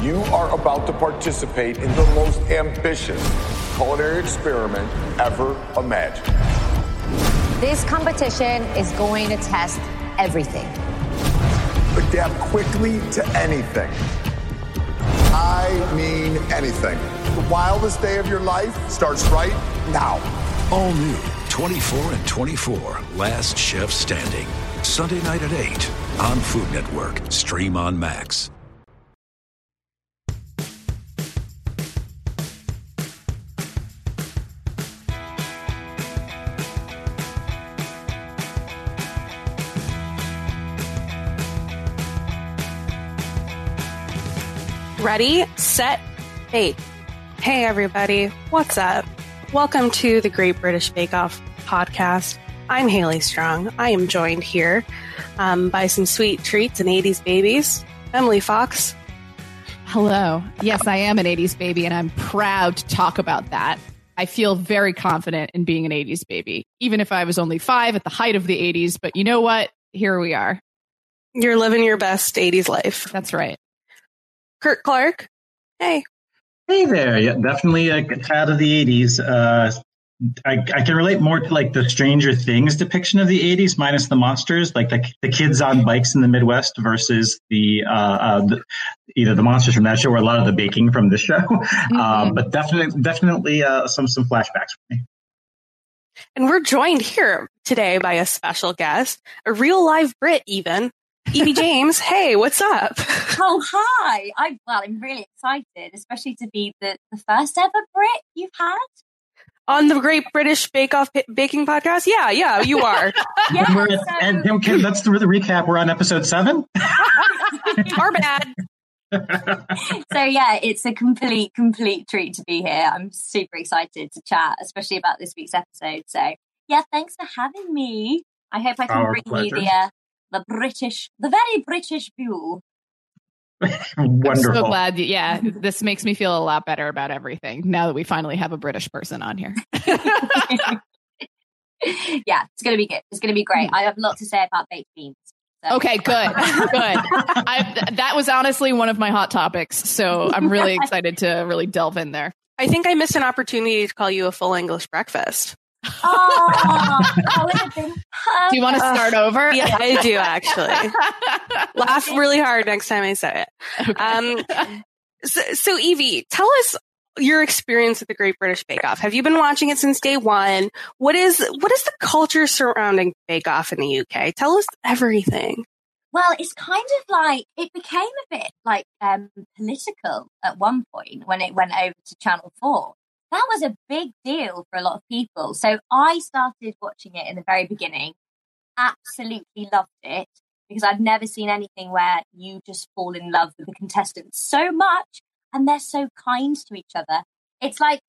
You are about to participate in the most ambitious culinary experiment ever imagined. This competition is going to test everything. Adapt quickly to anything. I mean anything. The wildest day of your life starts right now. All new 24 and 24, Last Chef Standing. Sunday night at 8 on Food Network. Stream on Max. Ready, set, hey. Hey, everybody. What's up? Welcome to the Great British Bake Off podcast. I'm Haley Strong. I am joined here by some sweet treats and 80s babies. Emily Fox. Hello. Yes, I am an 80s baby, and I'm proud to talk about that. I feel very confident in being an 80s baby, even if I was only 5 at the height of the 80s. But you know what? Here we are. You're living your best 80s life. That's right. Kurt Clark. Hey. Hey there. Yeah, definitely a fan of the 80s. I can relate more to like the Stranger Things depiction of the 80s minus the monsters, like the kids on bikes in the Midwest versus the either the monsters from that show or a lot of the baking from this show. Mm-hmm. But definitely some flashbacks for me. And we're joined here today by a special guest, a real live Brit even. Evie James, hey, what's up? Oh, hi. I'm really excited, especially to be the first ever Brit you've had. On the Great British Bake Off Baking Podcast? Yeah, you are. Yeah, and that's the recap. We're on episode 7. Our bad. So, yeah, it's a complete treat to be here. I'm super excited to chat, especially about this week's episode. So, yeah, thanks for having me. I hope I can bring you the very British view. Wonderful. I'm so glad. Yeah, this makes me feel a lot better about everything now that we finally have a British person on here. Yeah, it's going to be good. It's going to be great. I have a lot to say about baked beans. So. Okay, good. That was honestly one of my hot topics, so I'm really excited to really delve in there. I think I missed an opportunity to call you a full English breakfast. Oh, that would have been perfect. Do you want to start over? Yeah, I do actually. Laugh really hard next time I say it. Okay. So Evie, tell us your experience with the Great British Bake Off. Have you been watching it since day one? What is the culture surrounding Bake Off in the UK? Tell us everything. Well, it's kind of like, it became a bit like political at one point when it went over to Channel 4. That was a big deal for a lot of people. So I started watching it in the very beginning, absolutely loved it, because I've never seen anything where you just fall in love with the contestants so much and they're so kind to each other. It's like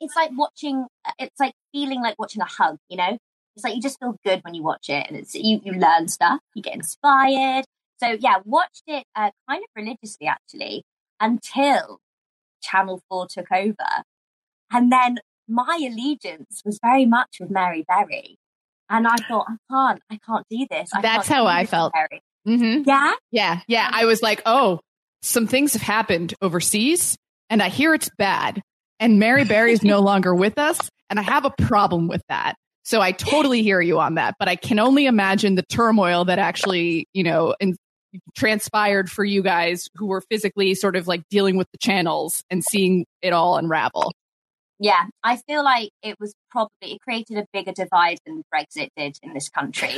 feeling like watching a hug, you know? It's like you just feel good when you watch it, and it's you learn stuff, you get inspired. So yeah, watched it kind of religiously actually until Channel 4 took over. And then my allegiance was very much with Mary Berry. And I thought, I can't do this. That's how I felt. Mm-hmm. Yeah? Yeah. I was like, oh, some things have happened overseas and I hear it's bad. And Mary Berry is no longer with us. And I have a problem with that. So I totally hear you on that. But I can only imagine the turmoil that actually, transpired for you guys who were physically sort of like dealing with the channels and seeing it all unravel. Yeah, I feel like it created a bigger divide than Brexit did in this country.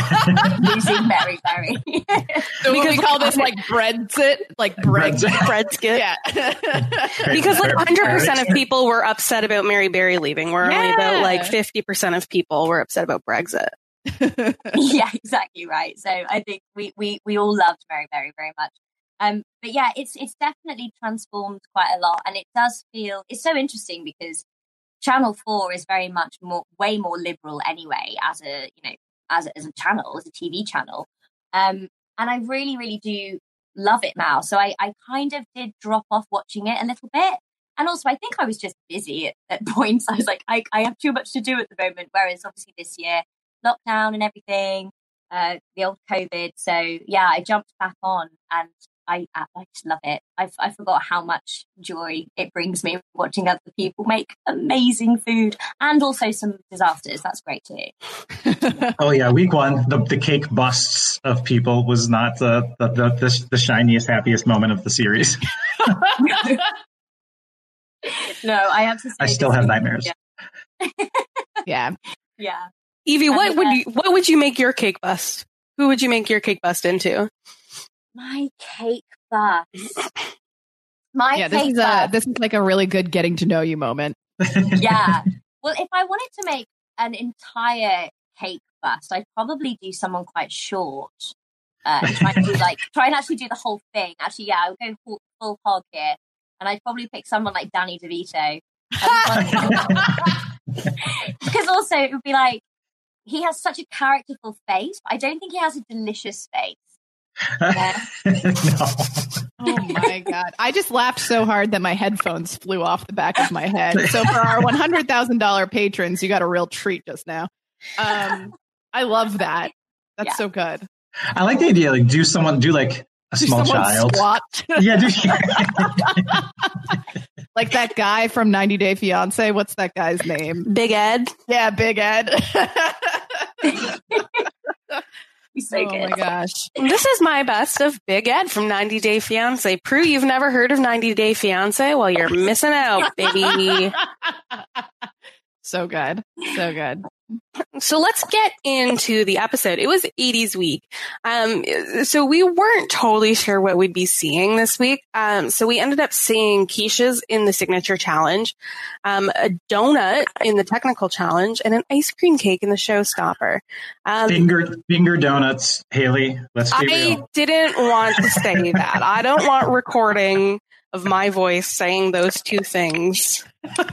Losing Mary Berry. So we call this like Brexit, like Brexit. Yeah. Because like 100% of people were upset about Mary Berry leaving. Where only about like 50% of people were upset about Brexit. Yeah, exactly right. So I think we all loved Mary Berry very much. But yeah, it's definitely transformed quite a lot, and it does feel, it's so interesting because Channel 4 is very much way more liberal anyway as a channel, as a TV channel. And I really, really do love it now. So I kind of did drop off watching it a little bit. And also I think I was just busy at points. I was like, I have too much to do at the moment. Whereas obviously this year, lockdown and everything, the old COVID. So yeah, I jumped back on and I just love it. I forgot how much joy it brings me watching other people make amazing food and also some disasters. That's great too. Oh yeah, week one, the cake busts of people was not the shiniest, happiest moment of the series. No, I have to say, I still have nightmares. Yeah. Yeah. Evie, what would you make your cake bust? Who would you make your cake bust into? My cake bust. This is like a really good getting to know you moment. Yeah. Well, if I wanted to make an entire cake bust, I'd probably do someone quite short. And try and actually do the whole thing. Actually, yeah, I'll go full hog here. And I'd probably pick someone like Danny DeVito. Because also it would be like, he has such a characterful face, but I don't think he has a delicious face. Yeah. No. Oh my God. I just laughed so hard that my headphones flew off the back of my head. So for our $100,000 patrons, you got a real treat just now. I love that. That's so good. I like the idea, like do like a small child. Squat. Yeah, like that guy from 90 Day Fiance. What's that guy's name? Big Ed. Yeah, Big Ed. He's so good. Oh my gosh. This is my best of Big Ed from 90 Day Fiance. Prue, you've never heard of 90 Day Fiance? Well, you're missing out, baby. So good. So good. So let's get into the episode. It was 80s week. So we weren't totally sure what we'd be seeing this week. So we ended up seeing quiches in the signature challenge, a donut in the technical challenge, and an ice cream cake in the showstopper. Finger donuts, Haley. Let's be real. I didn't want to say that. I don't want recording of my voice saying those two things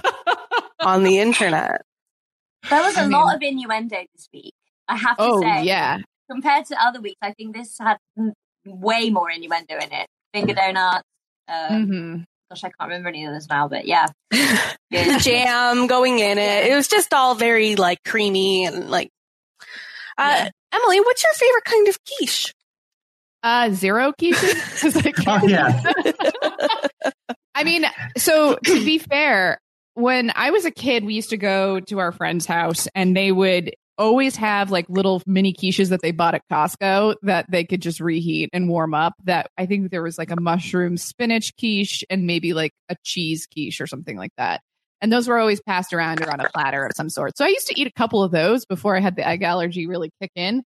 on the internet. There was a lot of innuendo this week, I have to say. Oh, yeah. Compared to other weeks, I think this had way more innuendo in it. Finger donuts. Gosh, I can't remember any of this now, but yeah. The jam going in it. It was just all very, like, creamy and, like... Emily, what's your favorite kind of quiche? Zero quiches? Oh, yeah. I mean, so to be fair... When I was a kid, we used to go to our friend's house and they would always have like little mini quiches that they bought at Costco that they could just reheat and warm up. That I think there was like a mushroom spinach quiche and maybe like a cheese quiche or something like that. And those were always passed around or on a platter of some sort. So I used to eat a couple of those before I had the egg allergy really kick in.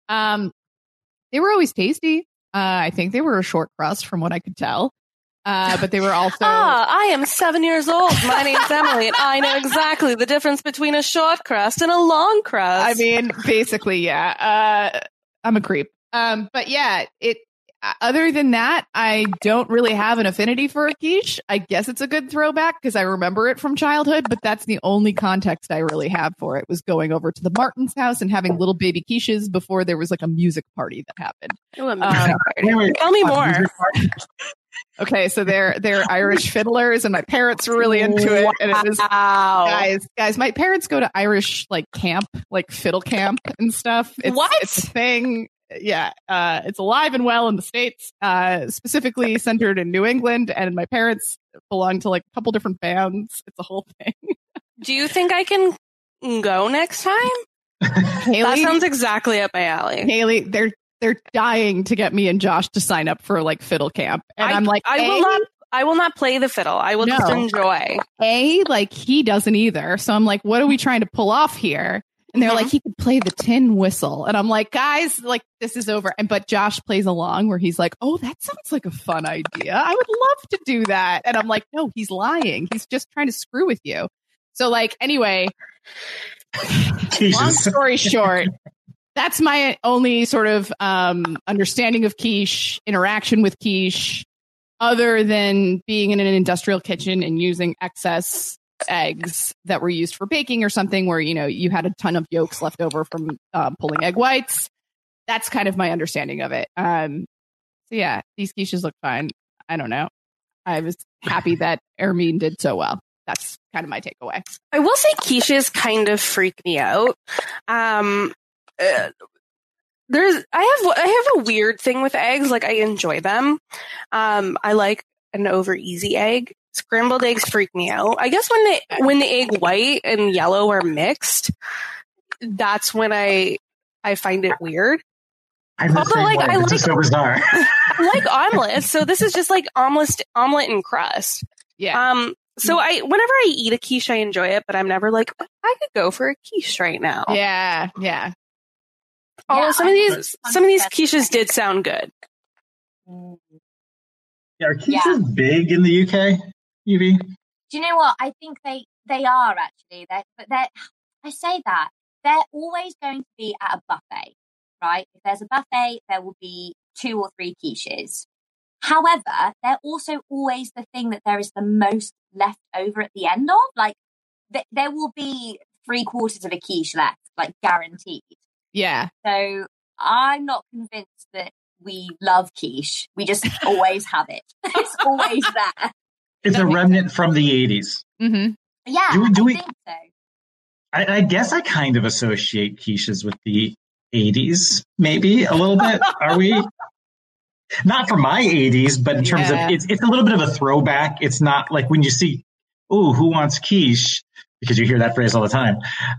They were always tasty. I think they were a short crust from what I could tell. But they were also... I am 7 years old. My name's Emily, and I know exactly the difference between a short crust and a long crust. I mean, basically, yeah. I'm a creep. But yeah, other than that, I don't really have an affinity for a quiche. I guess it's a good throwback because I remember it from childhood, but that's the only context I really have for it, was going over to the Martin's house and having little baby quiches before there was like a music party that happened. Tell me more. Okay, so they're Irish fiddlers, and my parents were really into it. And it was guys. My parents go to Irish like camp, like fiddle camp and stuff. It's a thing. Yeah, it's alive and well in the States, specifically centered in New England. And my parents belong to like a couple different bands. It's a whole thing. Do you think I can go next time? Haley, that sounds exactly up my alley. Haley, they're dying to get me and Josh to sign up for like fiddle camp. And I'm like, I will not play the fiddle. I will just enjoy. Like he doesn't either. So I'm like, what are we trying to pull off here? And they're like, he could play the tin whistle. And I'm like, guys, like this is over. But Josh plays along where he's like, oh, that sounds like a fun idea. I would love to do that. And I'm like, no, he's lying. He's just trying to screw with you. So like, anyway, long story short, that's my only sort of understanding of quiche, interaction with quiche, other than being in an industrial kitchen and using excess eggs that were used for baking or something where, you know, you had a ton of yolks left over from pulling egg whites. That's kind of my understanding of it. So yeah, these quiches look fine. I don't know. I was happy that Hermine did so well. That's kind of my takeaway. I will say quiches kind of freak me out. I have a weird thing with eggs. Like, I enjoy them. I like an over easy egg. Scrambled eggs freak me out. I guess when the egg white and yellow are mixed, that's when I find it weird. Although, like, I like so bizarre. I like omelets, so this is just like omelet and crust. Yeah. So whenever I eat a quiche, I enjoy it, but I'm never like, I could go for a quiche right now. Yeah. Yeah. Although some of these quiches did sound good. Yeah, are quiches big in the UK, Evie? Do you know what? I think they are actually. I say that they're always going to be at a buffet, right? If there's a buffet, there will be 2 or 3 quiches. However, they're also always the thing that there is the most left over at the end of. Like, there will be 3/4 of a quiche left, like, guaranteed. Yeah. So I'm not convinced that we love quiche. We just always have it. It's always there. It's a remnant from the 80s. Mm-hmm. Yeah, I think so. I guess I kind of associate quiches with the 80s, maybe a little bit. Are we? Not for my 80s, but in terms of it's a little bit of a throwback. It's not like when you see, "Ooh, who wants quiche?" because you hear that phrase all the time.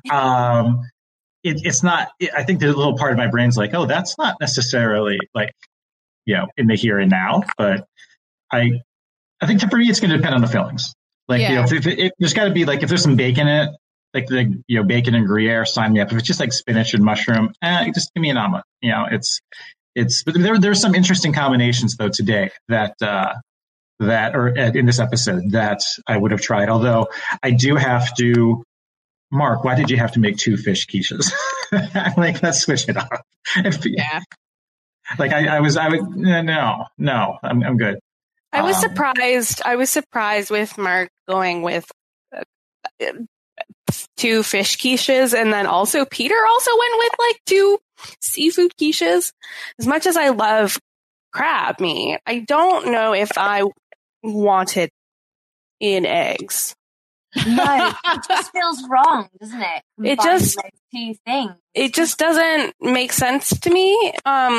It's not. I think there's a little part of my brain's like, "Oh, that's not necessarily like, in the here and now." But I think for me, it's going to depend on the fillings. Like, if there's got to be like if there's some bacon in it, like the bacon and Gruyere, sign me up. If it's just like spinach and mushroom, just give me an omelet. But there's some interesting combinations though today that or in this episode that I would have tried. Although I do have to, Mark, why did you have to make 2 fish quiches? Like, let's switch it up. Yeah. Like I'm good. I was surprised with Mark going with 2 fish quiches, and then also Peter also went with like 2 seafood quiches. As much as I love crab meat, I don't know if I want it in eggs. No, it just feels wrong, doesn't it? It just those 2 things. It just doesn't make sense to me.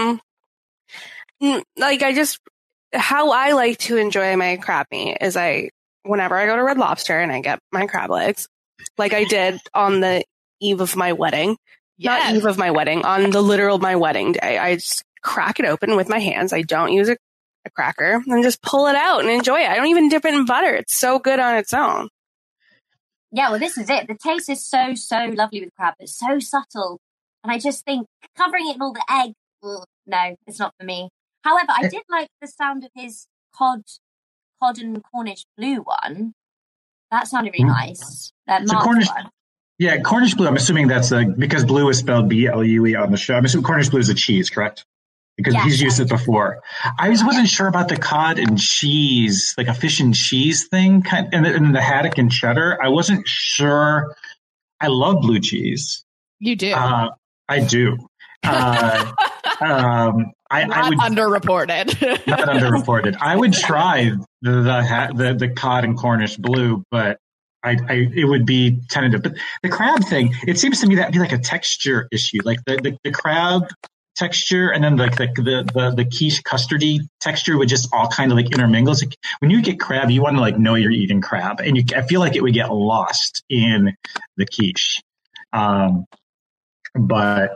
How I like to enjoy my crab meat is whenever I go to Red Lobster and I get my crab legs, like I did on the eve of my wedding. Yes. Not eve of my wedding, on the literal my wedding day. I just crack it open with my hands. I don't use a cracker and just pull it out and enjoy it. I don't even dip it in butter. It's so good on its own. Yeah, well, this is it. The taste is so, so lovely with crab. It's so subtle. And I just think covering it in all the egg, no, it's not for me. However, I did like the sound of his cod and Cornish blue one. That sounded really nice. Cornish one. Yeah, Cornish blue. I'm assuming that's because blue is spelled BLUE on the show. I'm assuming Cornish blue is a cheese, correct? Because he's used it before. I wasn't sure about the cod and cheese, like a fish and cheese thing, and the haddock and cheddar. I wasn't sure. I love blue cheese. You do. I do. I would underreported. Not underreported. I would try the cod and Cornish blue, but it would be tentative. But the crab thing, it seems to me that'd be like a texture issue, like the crab texture, and then like the quiche custardy texture would just all kind of like intermingle. Like when you get crab, you want to like know you're eating crab, and I feel like it would get lost in the quiche. But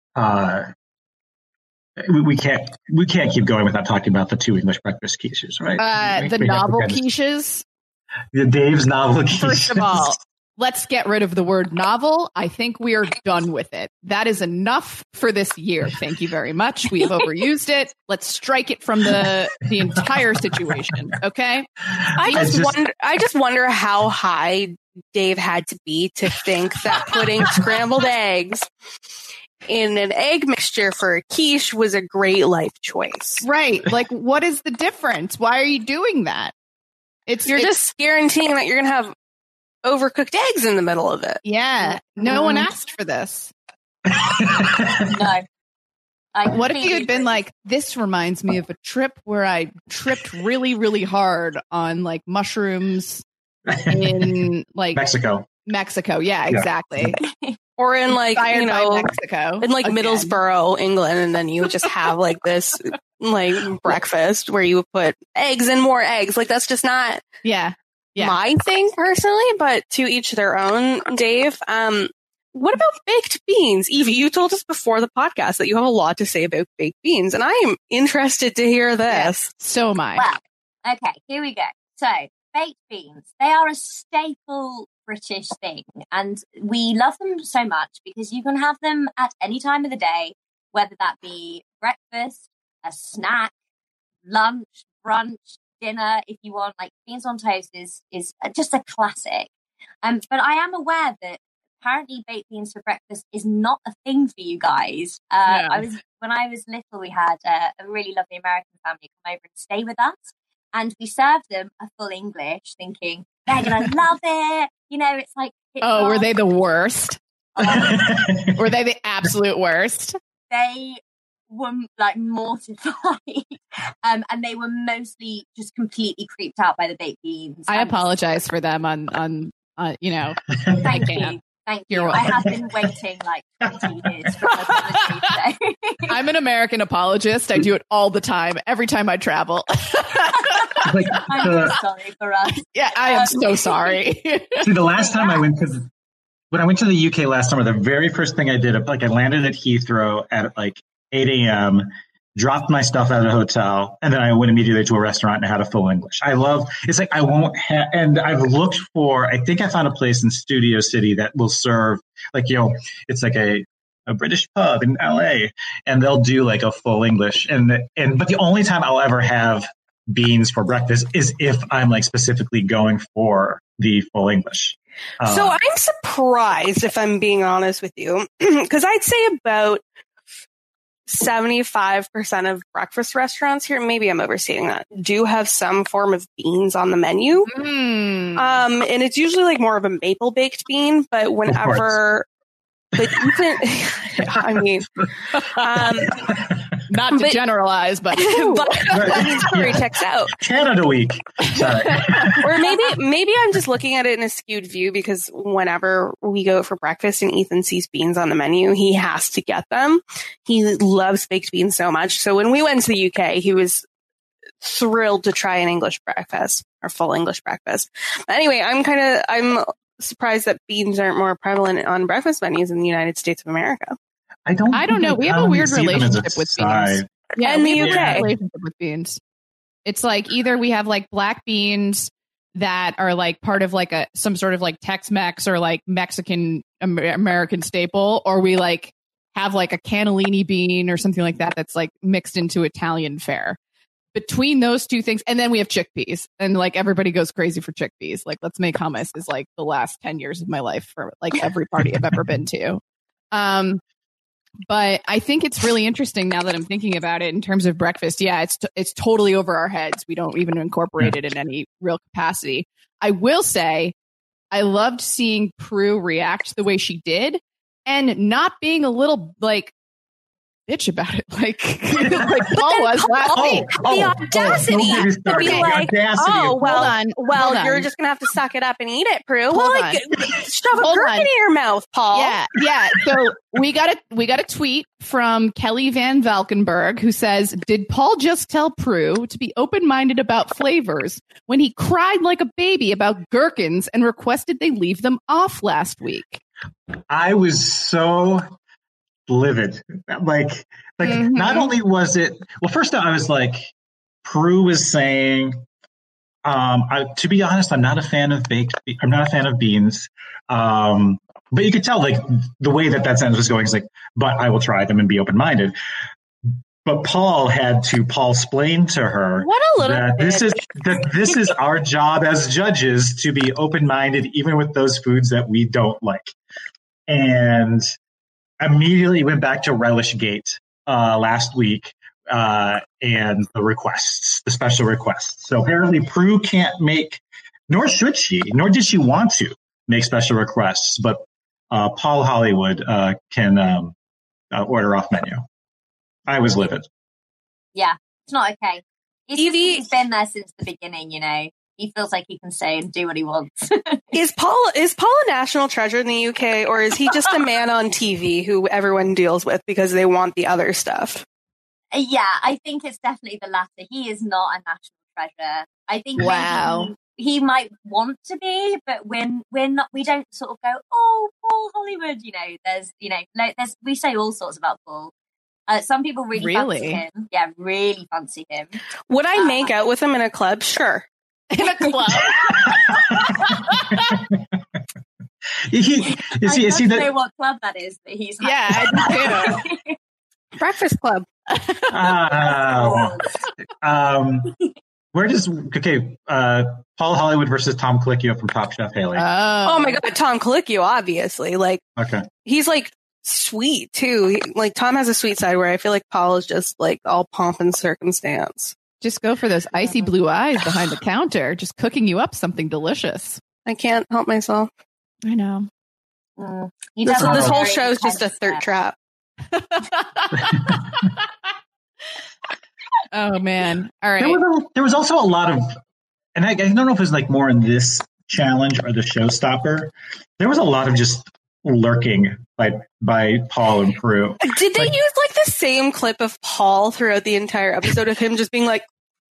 we can't keep going without talking about the 2 English breakfast quiches, right? The novel quiches. The Dave's novel quiches. First of all, let's get rid of the word novel. I think we are done with it. That is enough for this year. Thank you very much. We have overused it. Let's strike it from the entire situation. Okay. I just wonder how high Dave had to be to think that putting scrambled eggs in an egg mixture for a quiche was a great life choice. Right. Like, what is the difference? Why are you doing that? You're just guaranteeing that you're going to have overcooked eggs in the middle of it. Yeah. No one asked for this. No. What if you had been like, this reminds me of a trip where I tripped really, really hard on like mushrooms in like Mexico. Yeah, exactly. Or in like, Inspired you know, by Mexico. in like Again. Middlesbrough, England, and then you would just have like this like breakfast where you would put eggs and more eggs. Like that's just not Yeah. my thing personally, but to each their own, Dave. What about baked beans? Evie, you told us before the podcast that you have a lot to say about baked beans, and I am interested to hear this. So am I. Well, okay, here we go. So, baked beans, they are a staple British thing, and we love them so much because you can have them at any time of the day, whether that be breakfast, a snack, lunch, brunch, dinner, if you want. Like beans on toast is just a classic. But I am aware that apparently baked beans for breakfast is not a thing for you guys. When I was little, we had a really lovely American family come over and stay with us, and we served them a full English, thinking they're gonna love it. You know, it's like were they the worst? Were they the absolute worst? They were like mortified, and they were mostly just completely creeped out by the baked beans. I apologize for them on you know. Thank you. Thank you. I have been waiting like 20 years for an apology. So. I'm an American apologist. I do it all the time, every time I travel. I'm so sorry for us. Yeah, I am so sorry. See, the last time when I went to the UK last summer, the very first thing I did, like I landed at Heathrow at like 8 a.m., dropped my stuff at a hotel, and then I went immediately to a restaurant and had a full English. It's like I won't have, and I've looked for, I think I found a place in Studio City that will serve, like, you know, it's like a British pub in LA, and they'll do like a full English. But the only time I'll ever have beans for breakfast is if I'm like specifically going for the full English. So I'm surprised, if I'm being honest with you, because I'd say about 75% of breakfast restaurants here, maybe I'm overstating that, do have some form of beans on the menu. And it's usually like more of a maple baked bean, but whenever, but even, I mean, not to generalize, but I mean, story checks out. Canada week. Sorry. Or maybe I'm just looking at it in a skewed view because whenever we go for breakfast and Ethan sees beans on the menu, he has to get them. He loves baked beans so much. So when we went to the UK, he was thrilled to try an English breakfast or full English breakfast. But anyway, I'm surprised that beans aren't more prevalent on breakfast menus in the United States of America. I don't know. We have a weird relationship with beans. Yeah, in we the have a UK. weird relationship with beans. It's like either we have like black beans that are like part of like some sort of like Tex-Mex or like Mexican American staple, or we like have like a cannellini bean or something like that that's like mixed into Italian fare. Between those two things, and then we have chickpeas, and like everybody goes crazy for chickpeas. Like, let's make hummus is like the last 10 years of my life for like every party I've ever been to. But I think it's really interesting now that I'm thinking about it in terms of breakfast. Yeah, it's totally over our heads. We don't even incorporate it in any real capacity. I will say I loved seeing Prue react the way she did and not being a little like bitch about it like Paul was last week. The audacity to be like, you're just gonna have to suck it up and eat it, Prue. Shove a gherkin in your mouth, Paul. Yeah. So we got a tweet from Kelly Van Valkenburg who says, "Did Paul just tell Prue to be open-minded about flavors when he cried like a baby about gherkins and requested they leave them off last week?" I was so livid. Like not only was it, well, first I was like, Prue was saying, to be honest, I'm not a fan of beans. But you could tell like the way that sentence was going is like, but I will try them and be open-minded. But Paul had to explain to her that this is our job as judges to be open-minded, even with those foods that we don't like. And immediately went back to Relish Gate last week and the special requests. So apparently Prue can't make, nor should she, nor did she want to make special requests, but Paul Hollywood can order off menu. I was livid. Yeah, it's not okay. He's been there since the beginning, you know. he feels like he can say and do what he wants. Is Paul a national treasure in the UK, or is he just a man on TV who everyone deals with because they want the other stuff? Yeah, I think it's definitely the latter. He is not a national treasure. I think Wow. he might want to be, but we're not. We don't sort of go, oh, Paul Hollywood. We say all sorts about Paul. Some people really fancy him. Yeah, really fancy him. Would I make out with him in a club? Sure. In a club. I don't know what club that is that he's had. Yeah, I do too. Breakfast Club. Where does Paul Hollywood versus Tom Colicchio from Top Chef, Haley? Oh my God, Tom Colicchio, obviously. Like, okay, he's like sweet too. Like Tom has a sweet side where I feel like Paul is just like all pomp and circumstance. Just go for those icy blue eyes behind the counter, just cooking you up something delicious. I can't help myself. I know. This whole show is just a thirst trap. Oh man! All right. There was also a lot of, and I don't know if it was like more in this challenge or the showstopper. There was a lot of just lurking by Paul and Prue. Did they use like the same clip of Paul throughout the entire episode of him just being like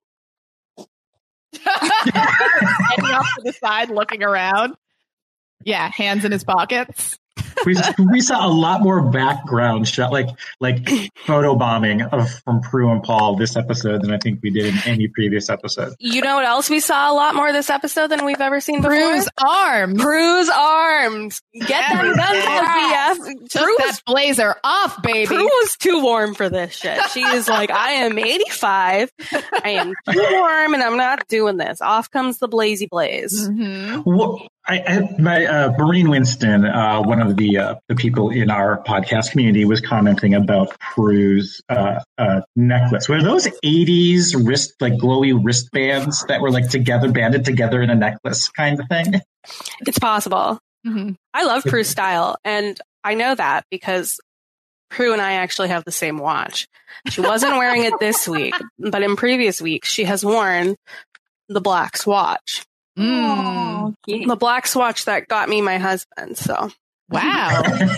hanging off to the side, looking around? Yeah, hands in his pockets. We saw a lot more background shot, like photo bombing from Prue and Paul this episode than I think we did in any previous episode. You know what else we saw a lot more this episode than we've ever seen before? Prue's arms. Get them done, Took that blazer off, baby. Prue was too warm for this shit. She is like, I am 85. I am too warm and I'm not doing this. Off comes the blazy blaze. Mm-hmm. Well, Maureen Winston, one of the people in our podcast community, was commenting about Prue's necklace. Were those 80s glowy wristbands that were like banded together in a necklace kind of thing? It's possible. Mm-hmm. I love Prue's style, and I know that because Prue and I actually have the same watch. She wasn't wearing it this week, but in previous weeks she has worn the black swatch. Oh, cute. The black swatch that got me my husband. So wow.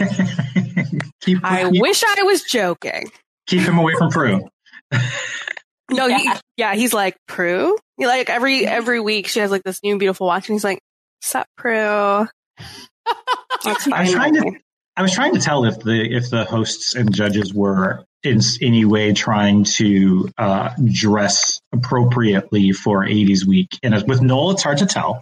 I wish I was joking. Keep him away from Prue. No, he's like, Prue? Like every week she has like this new beautiful watch and he's like, sup, Prue? That's fine. I was trying to tell if the hosts and judges were in any way trying to dress appropriately for 80s week. And with Noel, it's hard to tell.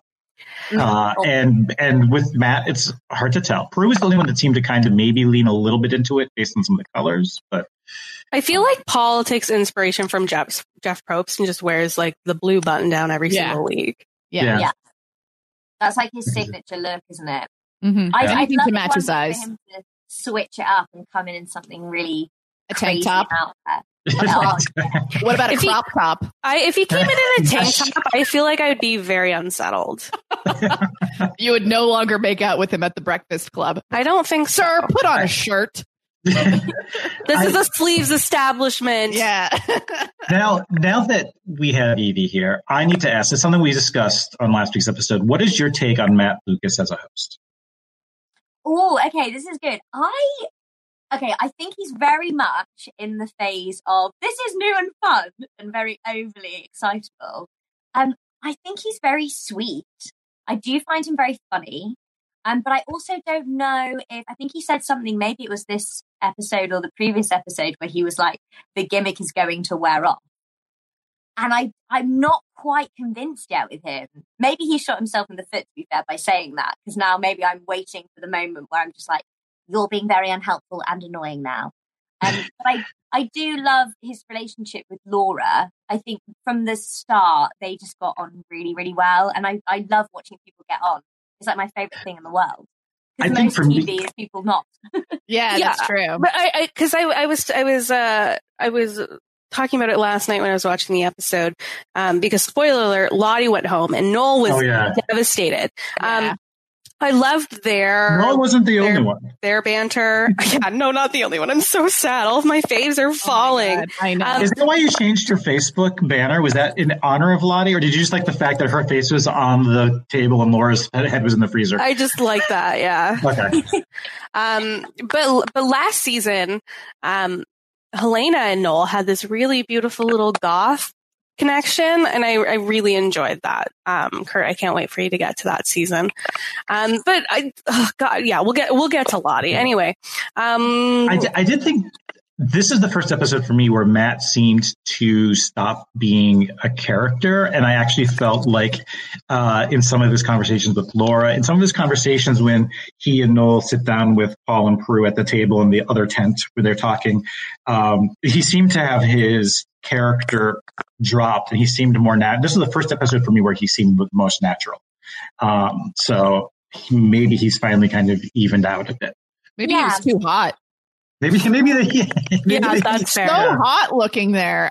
And with Matt, it's hard to tell. Prue was the only one that seemed to kind of maybe lean a little bit into it based on some of the colors. But I feel like Paul takes inspiration from Jeff Probst and just wears like the blue button down every single week. Yeah. That's like his signature look, isn't it? Mm-hmm. I'd to love match his for eyes. him to switch it up and come in something really A tank crazy top. out there. What about a crop top? If he came in a tank top, I feel like I would be very unsettled. You would no longer make out with him at the Breakfast Club. I don't think so. Sir, put on a shirt. This is a sleeves establishment. Yeah. Now that we have Evie here, I need to ask, it's something we discussed on last week's episode. What is your take on Matt Lucas as a host? Oh, okay, this is good. I think he's very much in the phase of this is new and fun and very overly excitable. I think he's very sweet. I do find him very funny. But I also don't know I think he said something, maybe it was this episode or the previous episode where he was like, the gimmick is going to wear off. And I'm not quite convinced yet with him. Maybe he shot himself in the foot, to be fair, by saying that, because now maybe I'm waiting for the moment where I'm just like, you're being very unhelpful and annoying now. But I do love his relationship with Laura. I think from the start, they just got on really, really well. And I love watching people get on. It's like my favorite thing in the world. I Because think most for me- TV is people not. Yeah, that's true. But I was talking about it last night when I was watching the episode, because spoiler alert, Lottie went home and Noel was devastated. Yeah. I loved their. Noel wasn't the only one. Their banter. Yeah, no, not the only one. I'm so sad. All of my faves are falling. I know. Is that why you changed your Facebook banner? Was that in honor of Lottie, or did you just like the fact that her face was on the table and Laura's head was in the freezer? I just like that. Yeah. Okay. But last season, Helena and Noel had this really beautiful little goth connection, and I really enjoyed that. Kurt, I can't wait for you to get to that season. But we'll get to Lottie anyway. I did think this is the first episode for me where Matt seemed to stop being a character, and I actually felt like in some of his conversations with Laura, in some of his conversations when he and Noel sit down with Paul and Prue at the table in the other tent where they're talking, he seemed to have his character dropped, and he seemed more this is the first episode for me where he seemed the most natural. So maybe he's finally kind of evened out a bit. Maybe he was too hot. Maybe that's fair. So hot looking there.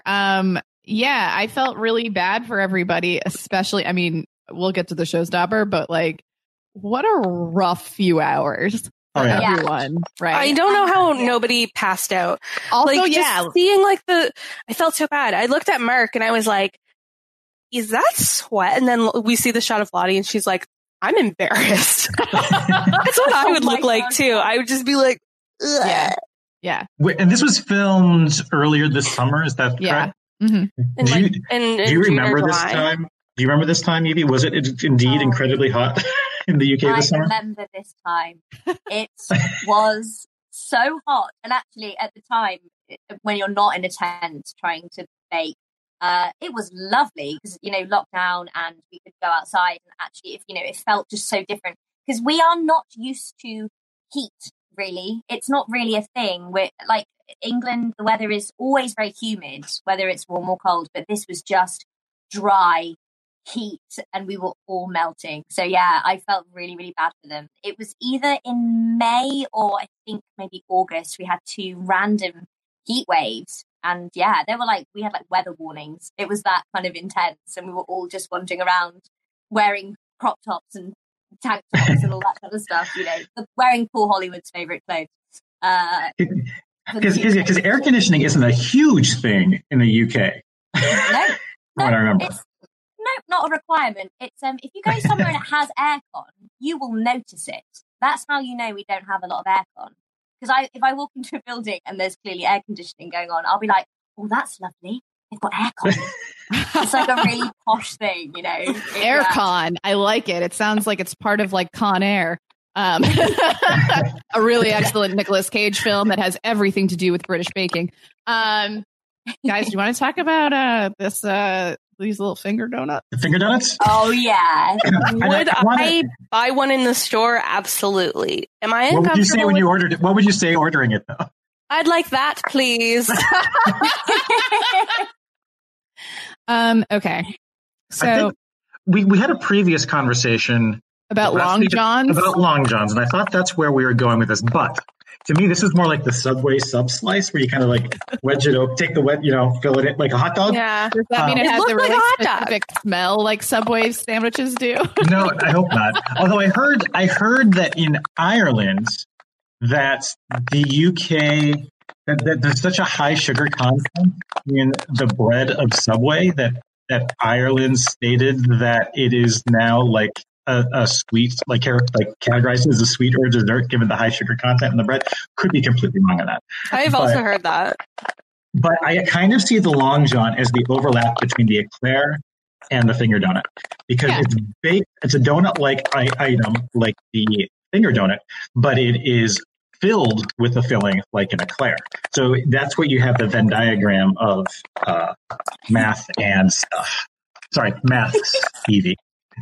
I felt really bad for everybody, especially, I mean, we'll get to the showstopper, but like, what a rough few hours. Everyone, right? I don't know how nobody passed out. Also, like, just seeing like I felt so bad. I looked at Mark and I was like, is that sweat? And then we see the shot of Lottie and she's like, I'm embarrassed. That's what I would look like too. I would just be like, ugh. Yeah. Wait, and this was filmed earlier this summer, is that correct? Mm-hmm. Do you remember this time? Do you remember this time, Evie? Was it indeed incredibly hot in the UK this summer? I remember this time. It was so hot. And actually, at the time, when you're not in a tent trying to bake, it was lovely because, lockdown, and we could go outside. And actually, it felt just so different because we are not used to heat, really. It's not really a thing. We're like England, the weather is always very humid, whether it's warm or cold, but this was just dry heat and we were all melting. So yeah, I felt really, really bad for them. It was either in May or I think maybe August, we had 2 random heat waves. And yeah, we had weather warnings. It was that kind of intense. And we were all just wandering around wearing crop tops and tank tops and all that kind of stuff, wearing Paul Hollywood's favorite clothes. Because air conditioning isn't a huge thing in the UK. No, what I remember. No, not a requirement. It's if you go somewhere and it has aircon, you will notice it. That's how you know we don't have a lot of aircon. Because if I walk into a building and there's clearly air conditioning going on, I'll be like, "Oh, that's lovely. They've got aircon." It's like a really posh thing, Aircon. I like it. It sounds like it's part of Con Air. A really excellent Nicolas Cage film that has everything to do with British baking. Guys, do you want to talk about these little finger donuts? The finger donuts? Oh yeah. Would I buy one in the store? Absolutely. Am I uncomfortable? What would you say when you ordered it? What would you say ordering it though? I'd like that, please. Okay. So we had a previous conversation about Long Johns. About Long Johns, and I thought that's where we were going with this. But to me, this is more like the Subway sub slice, where you kind of wedge it up, take the wet, fill it in like a hot dog. Yeah. Does that mean it has a really specific smell like Subway sandwiches do? No, I hope not. Although I heard that in Ireland, that the UK that there's such a high sugar content in the bread of Subway that Ireland stated that it is now a sweet, categorized as a sweet or dessert, given the high sugar content in the bread. Could be completely wrong on that. I've also heard that. But I kind of see the Long John as the overlap between the eclair and the finger donut, because it's baked. It's a donut-like item, like the finger donut, but it is filled with a filling like an eclair. So that's what you have the Venn diagram of math and stuff. Sorry, maths, Evie.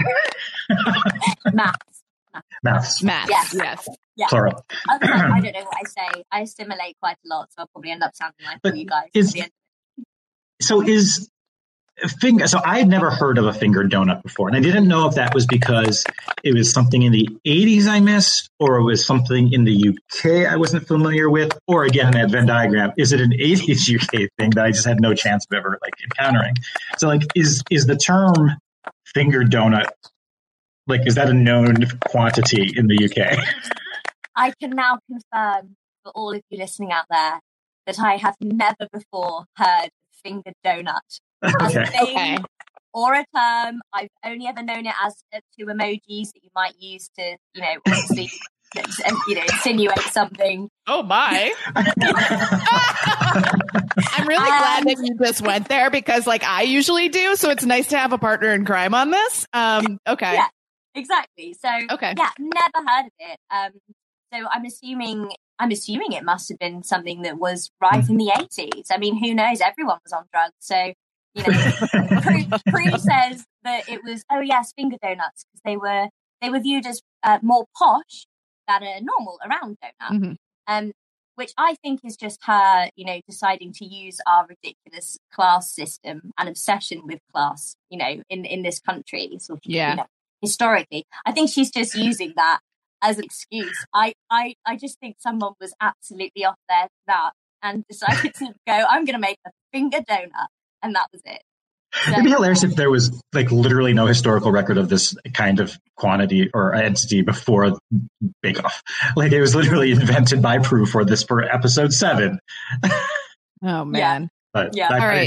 Maths. Yes. Yeah. Plural. I don't know what I say. I assimilate quite a lot, so I'll probably end up sounding like you guys. So I had never heard of a finger donut before, and I didn't know if that was because it was something in the 80s I missed, or it was something in the UK I wasn't familiar with, or again, that Venn diagram, is it an 80s UK thing that I just had no chance of ever encountering? So is the term finger donut Like, is that a known quantity in the UK? I can now confirm for all of you listening out there that I have never before heard fingered donut as a thing or a term. I've only ever known it as two emojis that you might use to, obviously, insinuate something. Oh my! I'm really glad that you just went there because, like, I usually do. So it's nice to have a partner in crime on this. Okay. Yeah, exactly. So yeah, never heard of it. So I'm assuming it must have been something that was rife in the 80s. I mean, who knows? Everyone was on drugs. So, Prue says that it was, finger donuts, because they were viewed as more posh than a normal a round donut. Which I think is just her, deciding to use our ridiculous class system and obsession with class, in this country. Sort of, historically. I think she's just using that as an excuse. I just think someone was absolutely off their nut and decided to go, I'm going to make a finger donut. And that was it. So, it'd be hilarious if there was like literally no historical record of this kind of quantity or entity before Bake Off. Like, it was literally invented by Prue for episode 7. Oh, man. But yeah. All right.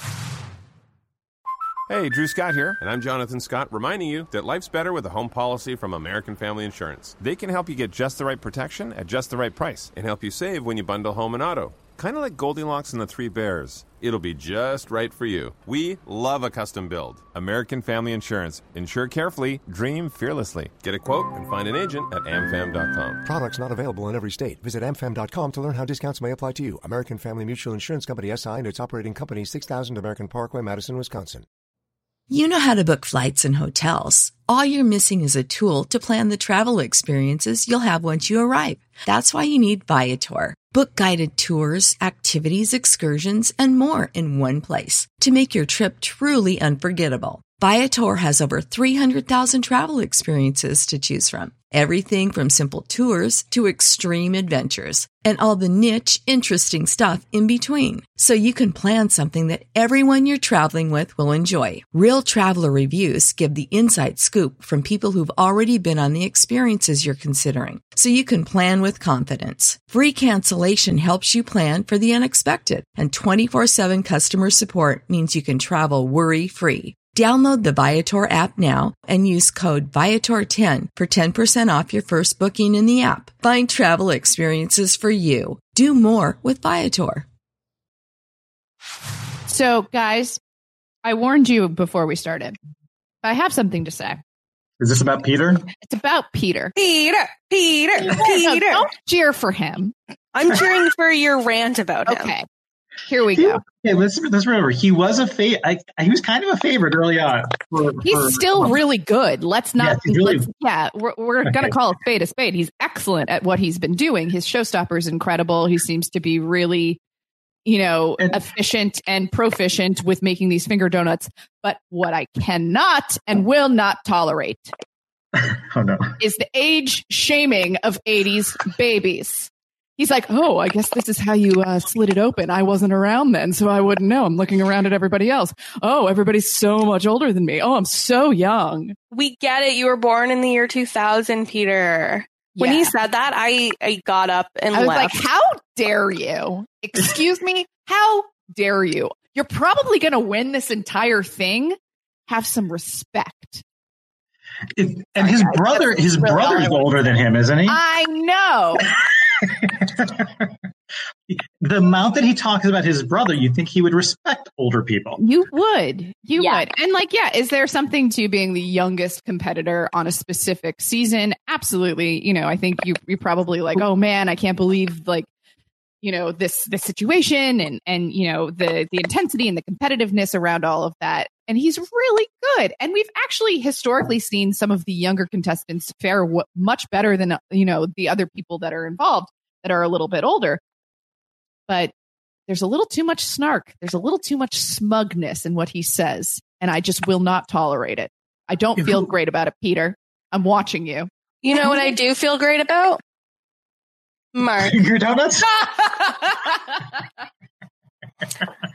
Hey, Drew Scott here, and I'm Jonathan Scott, reminding you that life's better with a home policy from American Family Insurance. They can help you get just the right protection at just the right price and help you save when you bundle home and auto. Kind of like Goldilocks and the Three Bears. It'll be just right for you. We love a custom build. American Family Insurance. Insure carefully, dream fearlessly. Get a quote and find an agent at amfam.com. Products not available in every state. Visit amfam.com to learn how discounts may apply to you. American Family Mutual Insurance Company, SI, and its operating company, 6000 American Parkway, Madison, Wisconsin. You know how to book flights and hotels. All you're missing is a tool to plan the travel experiences you'll have once you arrive. That's why you need Viator. Book guided tours, activities, excursions, and more in one place to make your trip truly unforgettable. Viator has over 300,000 travel experiences to choose from. Everything from simple tours to extreme adventures and all the niche, interesting stuff in between. So you can plan something that everyone you're traveling with will enjoy. Real traveler reviews give the inside scoop from people who've already been on the experiences you're considering. So you can plan with confidence. Free cancellation helps you plan for the unexpected. And 24/7 customer support means you can travel worry-free. Download the Viator app now and use code Viator10 for 10% off your first booking in the app. Find travel experiences for you. Do more with Viator. So, guys, I warned you before we started. I have something to say. Is this about Peter? It's about Peter. Peter. No, don't cheer for him. I'm cheering for your rant about him. Okay. Here we go. Okay, let's remember he was he was kind of a favorite early on. He's still really good. Let's not. Yeah, we're gonna call a spade a spade. He's excellent at what he's been doing. His showstopper is incredible. He seems to be really, efficient and proficient with making these finger donuts. But what I cannot and will not tolerate is the age shaming of 80s babies. He's like, oh, I guess this is how you slid it open. I wasn't around then, so I wouldn't know. I'm looking around at everybody else. Oh, everybody's so much older than me. Oh, I'm so young. We get it. You were born in the year 2000, Peter. When he said that, I got up and I was left. like, how dare you? Excuse me? How dare you? You're probably going to win this entire thing. Have some respect. And his brother's older than him, isn't he? I know. The amount that he talks about his brother, you'd think he would respect older people. You would. You would. And is there something to being the youngest competitor on a specific season? Absolutely. I think you're probably like, oh man, I can't believe this situation and the intensity and the competitiveness around all of that. And he's really good. And we've actually historically seen some of the younger contestants fare much better than, the other people that are involved that are a little bit older. But there's a little too much snark. There's a little too much smugness in what he says. And I just will not tolerate it. I don't feel great about it, Peter. I'm watching you. You know what I do feel great about? Mark. Finger donuts?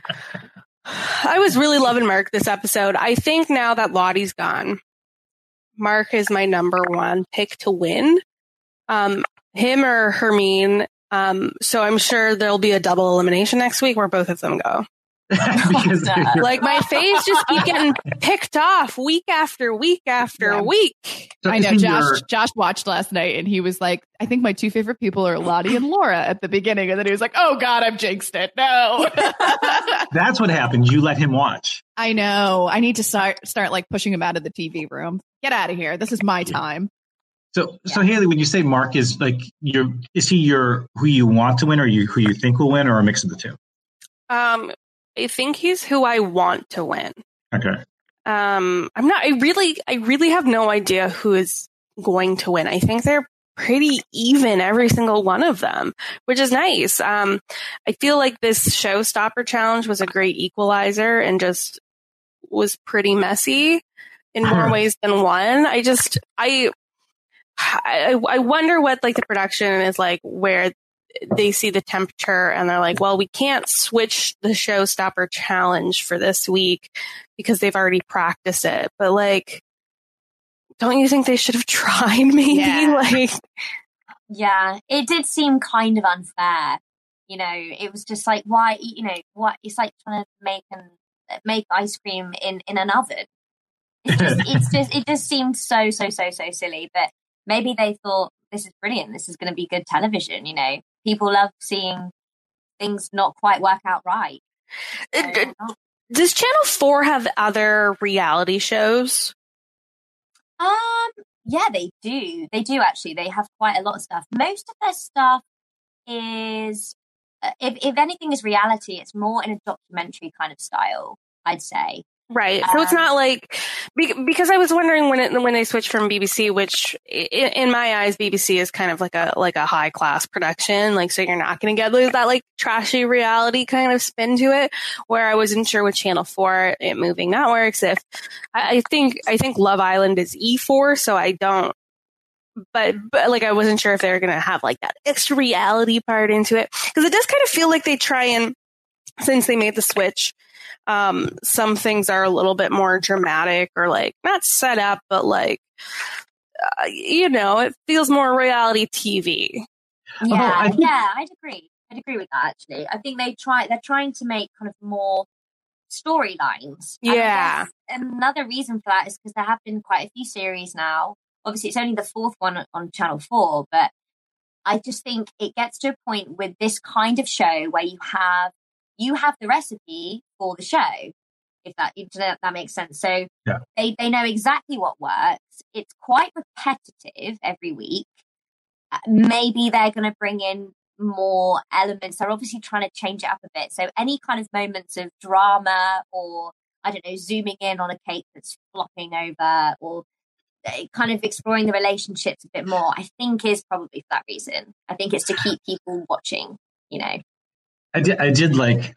I was really loving Mark this episode. I think now that Lottie's gone, Mark is my number one pick to win. Him or Hermine. So I'm sure there'll be a double elimination next week where both of them go. Like my face just keep getting picked off week after week after week. So I know Josh watched last night and he was like, I think my two favorite people are Lottie and Laura at the beginning. And then he was like, oh God, I've jinxed it. No. That's what happened. You let him watch. I know. I need to start like pushing him out of the TV room. Get out of here. This is my time. So Haley, when you say Mark is like is he who you want to win or who you think will win or a mix of the two? I think he's who I want to win. Okay. I really have no idea who is going to win. I think they're pretty even, every single one of them, which is nice. I feel like this Showstopper challenge was a great equalizer and just was pretty messy in more ways than one. I wonder what like the production is like, where they see the temperature and they're like, well, we can't switch the Showstopper challenge for this week because they've already practiced it. But like, don't you think they should have tried maybe? Yeah. Yeah, it did seem kind of unfair. You know, it was just like, why, you know, what it's like trying to make ice cream in an oven. It just seemed so silly. But maybe they thought, this is brilliant. This is going to be good television. You know, people love seeing things not quite work out right. Does Channel 4 have other reality shows? Yeah, they do. They do actually. They have quite a lot of stuff. Most of their stuff is, if anything is reality, it's more in a documentary kind of style, I'd say. Right. So it's not like, because I was wondering when they switched from BBC, which in my eyes, BBC is kind of like a high class production. Like, so you're not going to get that like trashy reality kind of spin to it, where I wasn't sure with Channel 4, it moving networks. If I think Love Island is E4. So I don't, but like, I wasn't sure if they were going to have like that extra reality part into it. Cause it does kind of feel like they try and, since they made the switch, some things are a little bit more dramatic or like not set up, but like, you know, it feels more reality TV. Yeah, I'd agree. I'd agree with that actually. I think they're trying to make kind of more storylines. Yeah. Another reason for that is because there have been quite a few series now. Obviously it's only the fourth one on Channel 4, but I just think it gets to a point with this kind of show where you have the recipe for the show, if that makes sense. So yeah. They know exactly what works. It's quite repetitive every week. Maybe they're going to bring in more elements. They're obviously trying to change it up a bit. So any kind of moments of drama, or I don't know, zooming in on a cake that's flopping over, or kind of exploring the relationships a bit more, I think is probably for that reason. I think it's to keep people watching, you know. I did like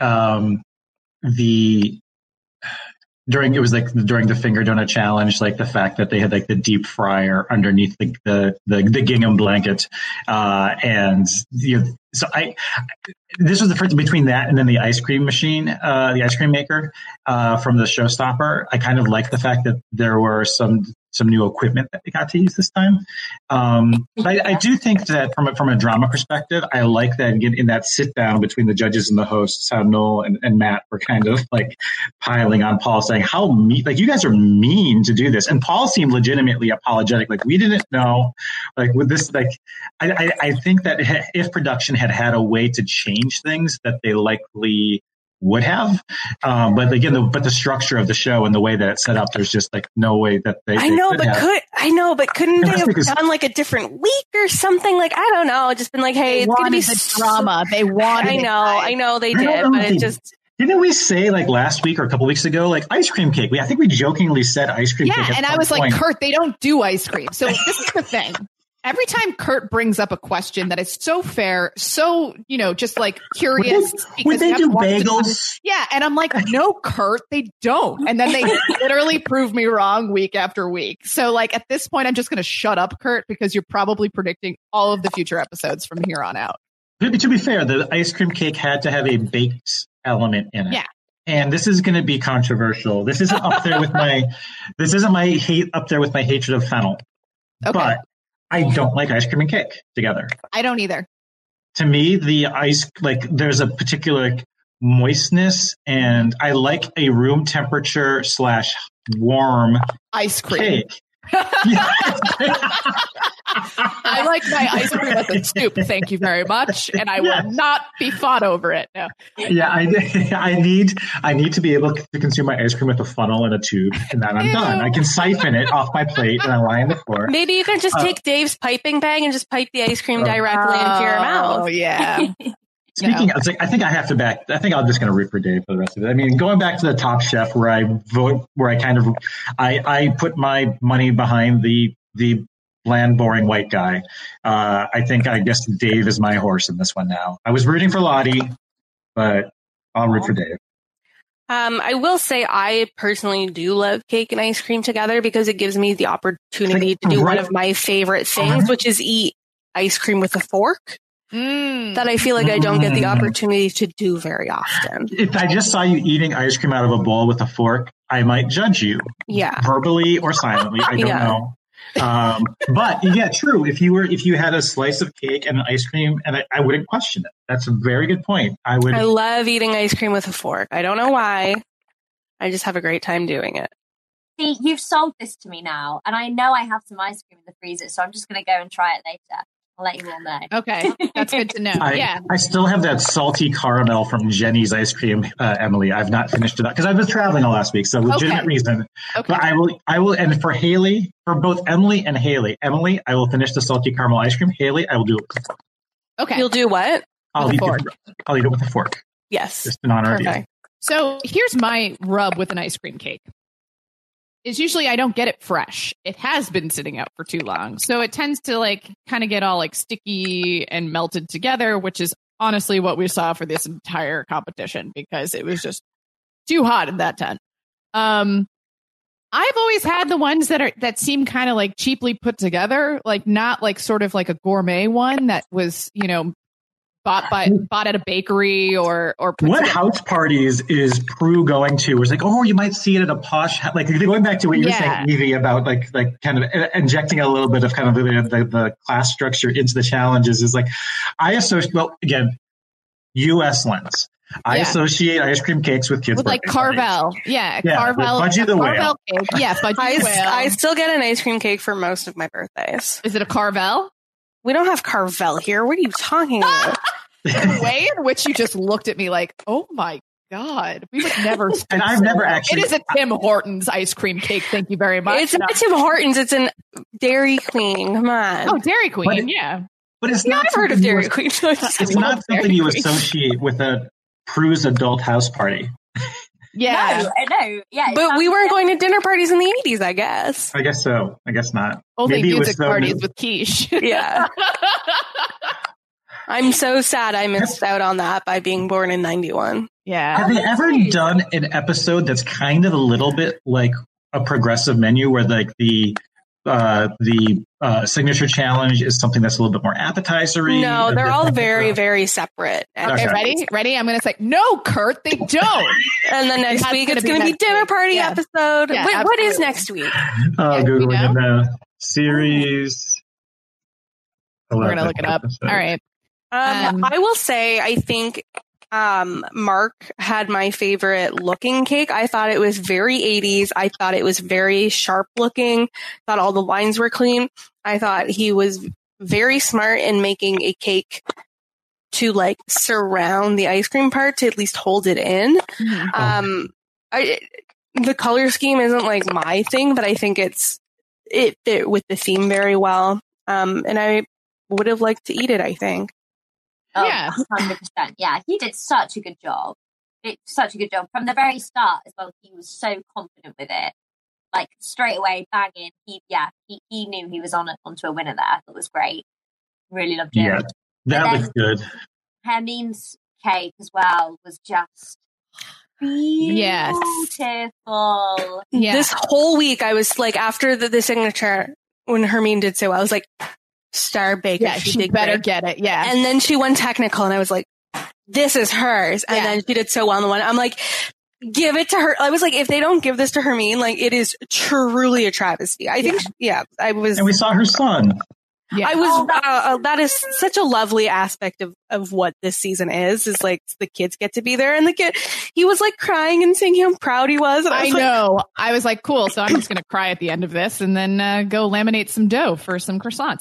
during the finger donut challenge, like the fact that they had like the deep fryer underneath the gingham blanket, and you know, so this was the first between that and then the ice cream machine, the ice cream maker from the Showstopper. I kind of like the fact that there were some new equipment that we got to use this time. But I do think that from a drama perspective, I like that in that sit down between the judges and the hosts, how Noel and Matt were kind of like piling on Paul, saying how like you guys are mean to do this. And Paul seemed legitimately apologetic. Like, we didn't know, like with this, like, I think that if production had a way to change things, that they likely would have, but again, the structure of the show and the way that it's set up, there's just like no way that they. But couldn't they have done like a different week or something? Like, I don't know, just been like, hey, it's gonna be the drama. They wanted. I know they did, but it just. Didn't we say like last week or a couple weeks ago, like ice cream cake? I think we jokingly said ice cream cake. Yeah, and I was like, Kurt, they don't do ice cream. So this is the thing. Every time Kurt brings up a question that is so fair, so, you know, just like curious. Would they do bagels? Yeah. And I'm like, no, Kurt, they don't. And then they literally prove me wrong week after week. So like at this point, I'm just going to shut up, Kurt, because you're probably predicting all of the future episodes from here on out. To be fair, the ice cream cake had to have a baked element in it. Yeah. and this is going to be controversial. This isn't up there with my hate up there with my hatred of fennel. Okay. But I don't like ice cream and cake together. I don't either. To me, the ice, like, there's a particular moistness, and I like a room temperature / warm ice cream cake. I like my ice cream as a scoop. Thank you very much, and I will not be fought over it. No. Yeah, I need to be able to consume my ice cream with a funnel and a tube, and then I'm done. I can siphon it off my plate and I lie on the floor. Maybe you can just take Dave's piping bag and just pipe the ice cream directly into your mouth. Oh yeah. Speaking, I think I have to back. I think I'm just going to root for Dave for the rest of it. I mean, going back to the Top Chef, where I put my money behind the bland, boring white guy. I guess Dave is my horse in this one now. I was rooting for Lottie, but I'll root for Dave. I will say I personally do love cake and ice cream together because it gives me the opportunity to do one of my favorite things, which is eat ice cream with a fork. That I feel like I don't get the opportunity to do very often. If I just saw you eating ice cream out of a bowl with a fork, I might judge you. Yeah. Verbally or silently. I don't know. But yeah, true. If you had a slice of cake and an ice cream, and I wouldn't question it. That's a very good point. I love eating ice cream with a fork. I don't know why. I just have a great time doing it. See, you've sold this to me now, and I know I have some ice cream in the freezer, so I'm just going to go and try it later. I'll let you all know. Okay, that's good to know. I still have that salty caramel from Jenny's ice cream, Emily. I've not finished it because I was traveling all last week, so legitimate reason. Okay. But I will, and for Haley, for both Emily and Haley, Emily, I will finish the salty caramel ice cream. Haley, I will do it with a fork. Okay, you'll do what? I'll eat it with a fork. Yes, just in honor of you. So here's my rub with an ice cream cake. Is usually I don't get it fresh. It has been sitting out for too long. So it tends to kind of get all sticky and melted together, which is honestly what we saw for this entire competition because it was just too hot in that tent. I've always had the ones that seem kind of cheaply put together, not sort of like a gourmet one that was, bought at a bakery or what house parties is Prue going to? It's you might see it at a posh, going back to what you were saying, Evie, about kind of injecting a little bit of kind of the class structure into the challenges is I associate, again, U.S. lens. I associate ice cream cakes with kids. With Carvel. Yeah. Carvel. Fudgy the Whale. Cake. Yeah. Fudgy the Whale. I still get an ice cream cake for most of my birthdays. Is it a Carvel? We don't have Carvel here. What are you talking about? The way in which you just looked at me oh my God, we would never. And I've never actually. It is a Tim Hortons ice cream cake. Thank you very much. It's not Tim Hortons. It's an Dairy Queen. Come on. Oh, Dairy Queen. Yeah. But it's not. I've heard of Dairy Queen. It's not something you associate with a Prue's adult house party. Yeah. No, yeah. But we weren't going to dinner parties in the 80s, I guess. I guess so. I guess not. Only music parties with quiche. Yeah. I'm so sad I missed out on that by being born in 91. Yeah. Have they ever done an episode that's kind of a little bit like a progressive menu where the signature challenge is something that's a little bit more appetizery? No, they're all very, very separate. Okay, ready? I'm going to say, no, Kurt, they don't. And then next week, it's going to be dinner party episode. Yeah, wait, what is next week? Googling it now. Series. We're going to look it up. All right. I will say, I think Mark had my favorite looking cake. I thought it was very 80s. I thought it was very sharp looking. Thought all the lines were clean. I thought he was very smart in making a cake to surround the ice cream part to at least hold it in. Mm-hmm. The color scheme isn't my thing, but I think it fit with the theme very well. And I would have liked to eat it, I think. Yeah, 100%. Yeah, he did such a good job. From the very start as well. He was so confident with it, straight away banging. He knew he was onto a winner there. I thought it was great. Really loved it. Yeah, that was good. Hermine's cake as well was just beautiful. Yeah. This whole week I was after the signature when Hermine did so well, I was Star Baker. Yeah, she better get it. Yeah. And then she won technical and I was this is hers. And then she did so well on the one. I'm give it to her. I was like, if they don't give this to Hermine, like it is truly a travesty. I think, I was. And we saw her son. Yeah. I was, that is such a lovely aspect of what this season is like the kids get to be there, and the kid, he was like crying and saying how proud he was. And I know. I was like, cool. So I'm just going to cry at the end of this and then go laminate some dough for some croissants.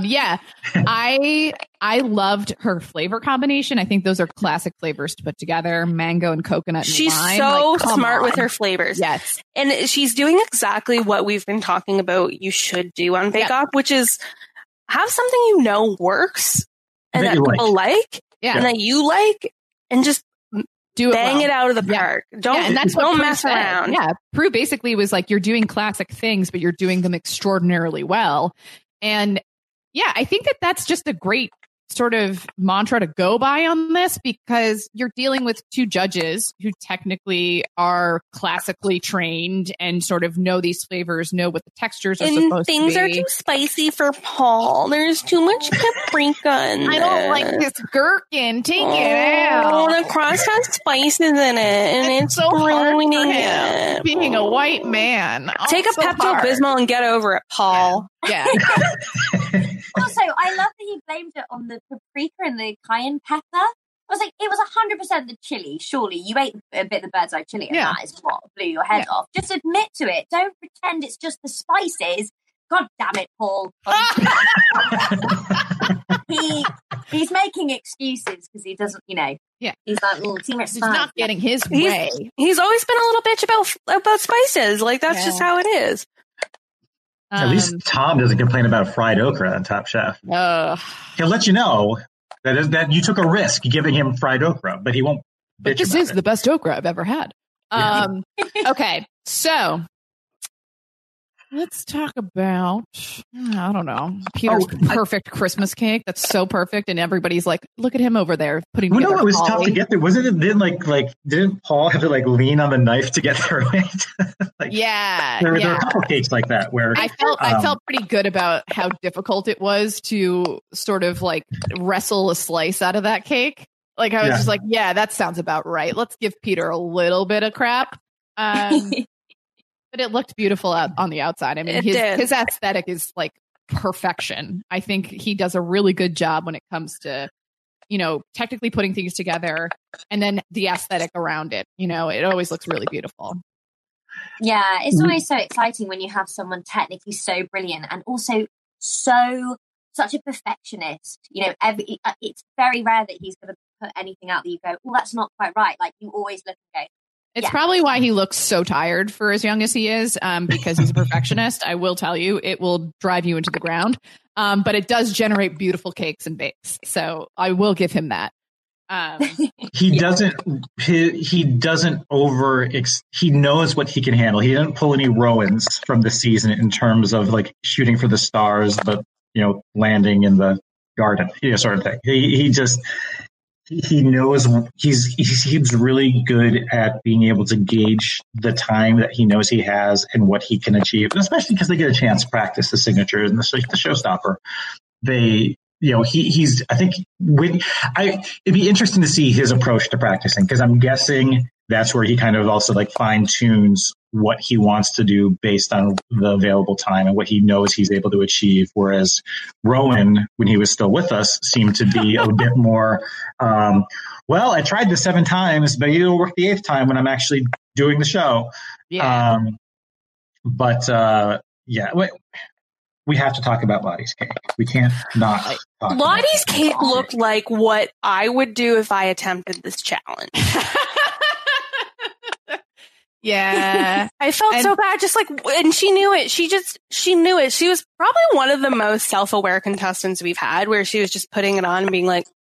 I loved her flavor combination. I think those are classic flavors to put together. Mango and coconut. And she's lime. so smart with her flavors. Yes. And she's doing exactly what we've been talking about you should do on Bake Off, which is have something works and that people like and that you like, and just do it bang it out of the park. And that's don't what mess around. Yeah. Prue basically was like, you're doing classic things, but you're doing them extraordinarily well. And I think that's just a great sort of mantra to go by on this, because you're dealing with two judges who technically are classically trained and sort of know these flavors, know what the textures are supposed to be. Things are too spicy for Paul. There's too much paprika in I don't like this gherkin. Take it out. The crust has spices in it, and it's so ruining it. Being a white man. Take a Pepto-Bismol and get over it, Paul. Yeah. Also, I love that he blamed it on the paprika and the cayenne pepper. I was like, it was 100% the chili. Surely you ate a bit of the bird's eye chili, and that is what blew your head off. Just admit to it. Don't pretend it's just the spices. God damn it, Paul. He's making excuses because he doesn't, he's that little he's not getting his way. He's always been a little bitch about spices. Like, that's just how it is. At least Tom doesn't complain about fried okra on Top Chef. He'll let you know that you took a risk giving him fried okra, but he won't. But this is the best okra I've ever had. Okay, so let's talk about, I don't know, Peter's perfect Christmas cake. That's so perfect. And everybody's like, look at him over there putting together. No, it was tough to get there. Wasn't it then didn't Paul have to lean on the knife to get through it? There were a couple cakes like that where I felt pretty good about how difficult it was to sort of wrestle a slice out of that cake. I was just like, that sounds about right. Let's give Peter a little bit of crap. But it looked beautiful on the outside. I mean, his aesthetic is perfection. I think he does a really good job when it comes to, technically putting things together, and then the aesthetic around it. It always looks really beautiful. Yeah, it's always so exciting when you have someone technically so brilliant and also such a perfectionist. It's very rare that he's going to put anything out that you go, well, that's not quite right. You always look and go, it's probably why he looks so tired for as young as he is, because he's a perfectionist. I will tell you, it will drive you into the ground. But it does generate beautiful cakes and bakes. So I will give him that. He doesn't he knows what he can handle. He didn't pull any Rowans from the season in terms of shooting for the stars, but, landing in the garden, sort of thing. He knows he's really good at being able to gauge the time that he knows he has and what he can achieve, and especially because they get a chance to practice the signatures and the showstopper. I think it'd be interesting to see his approach to practicing, because I'm guessing that's where he kind of also fine tunes what he wants to do based on the available time and what he knows he's able to achieve. Whereas Rowan, when he was still with us, seemed to be a bit more, I tried this 7 times, but it'll work the 8th time when I'm actually doing the show. Yeah. We have to talk about Lottie's cake. We can't not talk about Lottie's cake looked like what I would do if I attempted this challenge. Yeah. I felt so bad. And she knew it. She knew it. She was probably one of the most self-aware contestants we've had, where she was just putting it on and being like,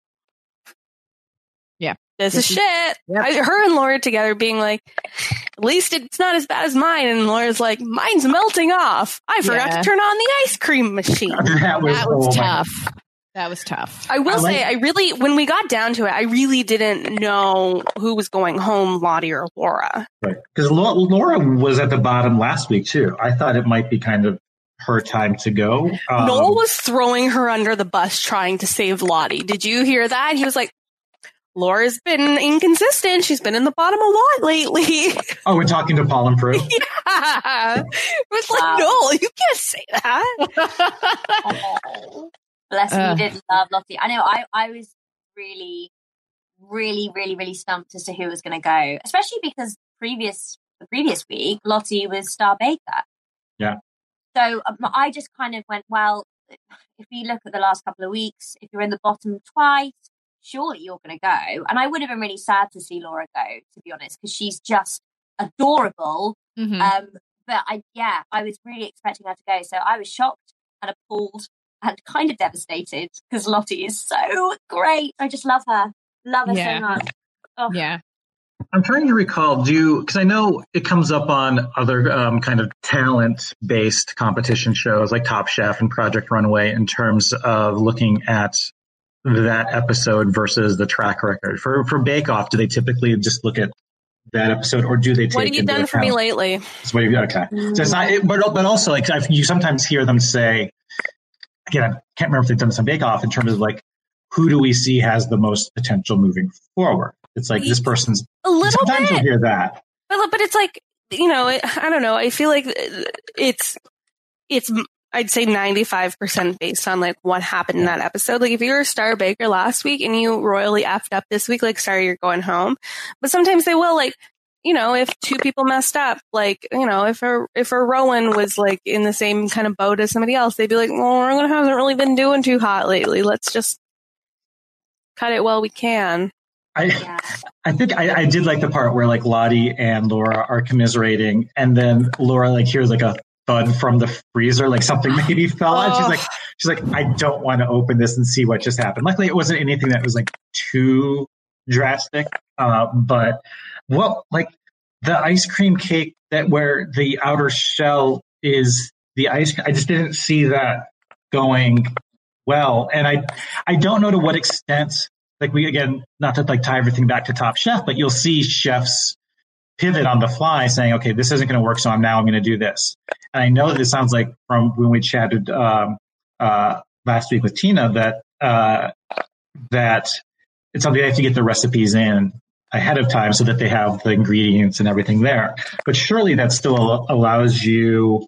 this is shit. Yep. Her and Laura together being like, at least it's not as bad as mine. And Laura's like, mine's melting off. I forgot to turn on the ice cream machine. That was tough. That was tough. I will say, when we got down to it, I really didn't know who was going home, Lottie or Laura. Right. Because Laura was at the bottom last week, too. I thought it might be kind of her time to go. Noel was throwing her under the bus trying to save Lottie. Did you hear that? He was like, Laura's been inconsistent. She's been in the bottom a lot lately. Oh, we're talking to Paul and Prue? Yeah. It's like, no, you can't say that. Oh, bless you. We did love Lottie. I know I was really, really, really, really stumped as to who was going to go, especially because the previous week, Lottie was Star Baker. Yeah. So I just kind of went, well, if you look at the last couple of weeks, if you're in the bottom twice, surely you're going to go. And I would have been really sad to see Laura go, to be honest, because she's just adorable. Mm-hmm. But I was really expecting her to go. So I was shocked and appalled and kind of devastated because Lottie is so great. I just love her. Love her so much. Oh. Yeah. I'm trying to recall, because I know it comes up on other kind of talent-based competition shows like Top Chef and Project Runway in terms of looking at that episode versus the track record. For Bake Off, do they typically just look at that episode, or do they take? What have you done for me lately? So okay. So it's not, but also like you sometimes hear them say, again, I can't remember if they've done this on Bake Off in terms of like, who do we see has the most potential moving forward? It's like this person's a little sometimes bit. you'll hear that, but it's like, I don't know. I feel like it's I'd say 95% based on like what happened in that episode. Like if you were a Star Baker last week and you royally effed up this week, like sorry, you're going home. But sometimes they will, like, if two people messed up, like, if a Rowan was like in the same kind of boat as somebody else, they'd be like, well, Rowan hasn't really been doing too hot lately. Let's just cut it while we can. I think I did like the part where like Lottie and Laura are commiserating, and then Laura like hears like a thud from the freezer, like something maybe fell out. She's like, I don't want to open this and see what just happened. Luckily, it wasn't anything that was like too drastic. But like the ice cream cake where the outer shell is the ice cream, I just didn't see that going well, and I don't know to what extent. Like we, again, not to like tie everything back to Top Chef, but you'll see chefs pivot on the fly saying, okay, this isn't going to work. So I'm going to do this. And I know that it sounds like from when we chatted last week with Tina that it's something they have to get the recipes in ahead of time so that they have the ingredients and everything there. But surely that still allows you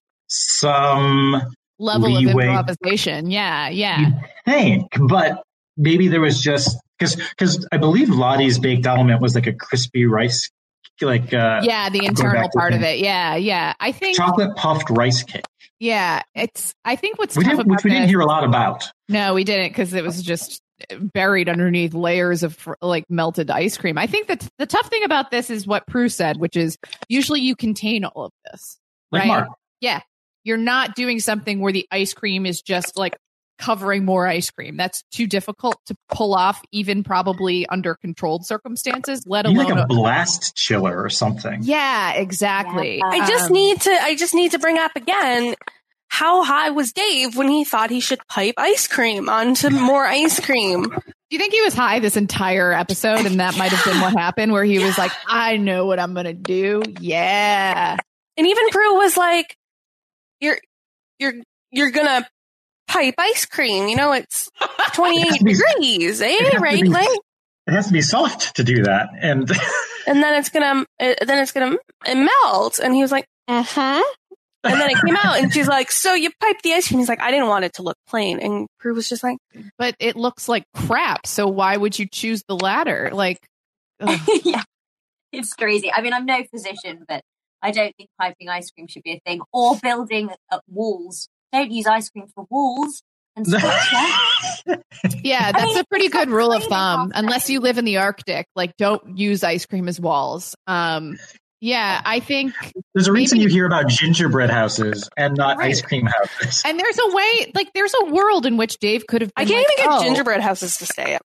some level leeway. Of improvisation. Yeah. You think, but maybe there was just because I believe Lottie's baked element was like a crispy rice, like the internal part of it. Yeah. I think chocolate puffed rice cake. Yeah, I think what's which we didn't hear a lot about. No, we didn't, because it was just buried underneath layers of like melted ice cream. I think that the tough thing about this is what Prue said, which is usually you contain all of this, like right? Mark. Yeah, you're not doing something where the ice cream is just like covering more ice cream. That's too difficult to pull off, even probably under controlled circumstances, let alone like a blast chiller or something. Yeah, exactly. Yeah. I just need to bring up again, how high was Dave when he thought he should pipe ice cream onto more ice cream? Do you think he was high this entire episode, and that might have been what happened, where he was like, I know what I'm going to do. Yeah. And even Prue was like, you're going to pipe ice cream. It's 28 degrees, right? It has to be soft to do that. And then it's going to melt. And he was like, uh-huh. And then it came out, and she's like, so you piped the ice cream. He's like, I didn't want it to look plain. And Prue was just like, but it looks like crap. So why would you choose the latter? Like, yeah, it's crazy. I mean, I'm no physician, but I don't think piping ice cream should be a thing, or building walls. Don't use ice cream for walls and structure. Yeah, that's a pretty good rule of thumb. Unless you live in the Arctic, like don't use ice cream as walls. Yeah, I think there's a reason you hear about gingerbread houses and not ice cream houses. And there's a way, like there's a world in which Dave could have been I can't even get gingerbread houses to stay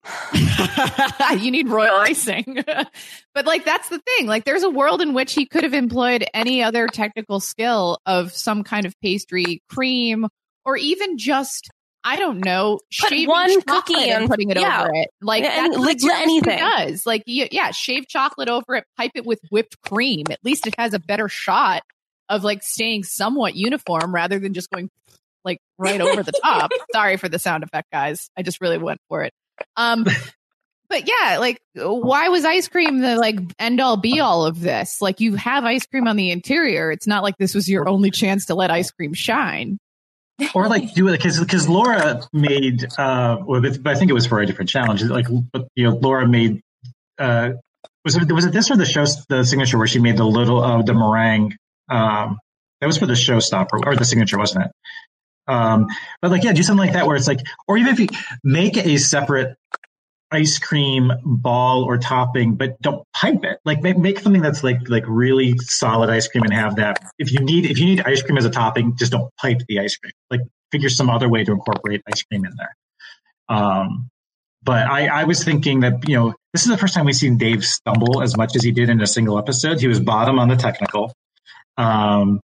up. You need royal icing. But like that's the thing. Like there's a world in which he could have employed any other technical skill of some kind of pastry, cream, or even just, I don't know, shaving one cookie and putting it over it. Like that's what anything does. Like shave chocolate over it, pipe it with whipped cream. At least it has a better shot of like staying somewhat uniform rather than just going like right over the top. Sorry for the sound effect, guys. I just really went for it. But yeah, like, why was ice cream the like end all be all of this? Like, you have ice cream on the interior. It's not like this was your only chance to let ice cream shine. Or like do it because Laura made, but I think it was for a different challenge. Like, Laura made, was it this or the show, the signature where she made the meringue? That was for the showstopper or the signature, wasn't it? But like, yeah, do something like that where it's like, or even if you make a separate ice cream ball or topping, but don't pipe it. Like make something that's like really solid ice cream and have that. If you need ice cream as a topping, just don't pipe the ice cream. Like figure some other way to incorporate ice cream in there. But I was thinking that, this is the first time we've seen Dave stumble as much as he did in a single episode. He was bottom on the technical. And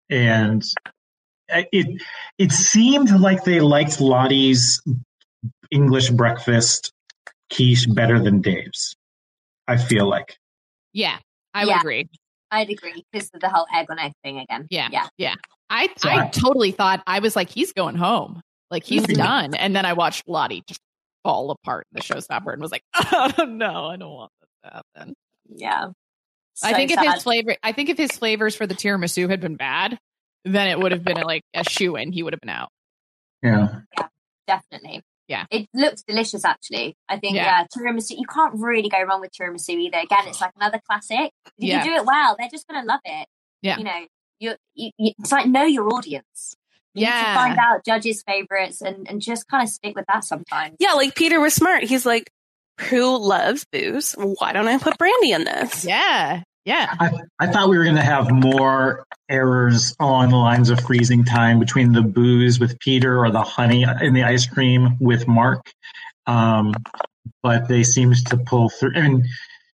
it seemed like they liked Lottie's English breakfast quiche better than Dave's. I feel like. Yeah, I would agree. I'd agree because of the whole egg on egg thing again. Yeah. I totally thought, I was like, he's going home. Like, he's done. And then I watched Lottie just fall apart in the showstopper and was like, oh no, I don't want this to happen. Yeah. So I think if his flavors for the tiramisu had been bad, then it would have been a shoo-in. He would have been out. Yeah, definitely. Yeah. It looks delicious, actually. I think, tiramisu, you can't really go wrong with tiramisu either. Again, it's like another classic. If you do it well, they're just going to love it. Yeah. It's like, know your audience. You need to find out judges' favorites and just kind of stick with that sometimes. Yeah, like Peter was smart. He's like, who loves booze? Why don't I put brandy in this? Yeah. Yeah. I thought we were going to have more errors along the lines of freezing time between the booze with Peter or the honey in the ice cream with Mark. But they seemed to pull through. I mean,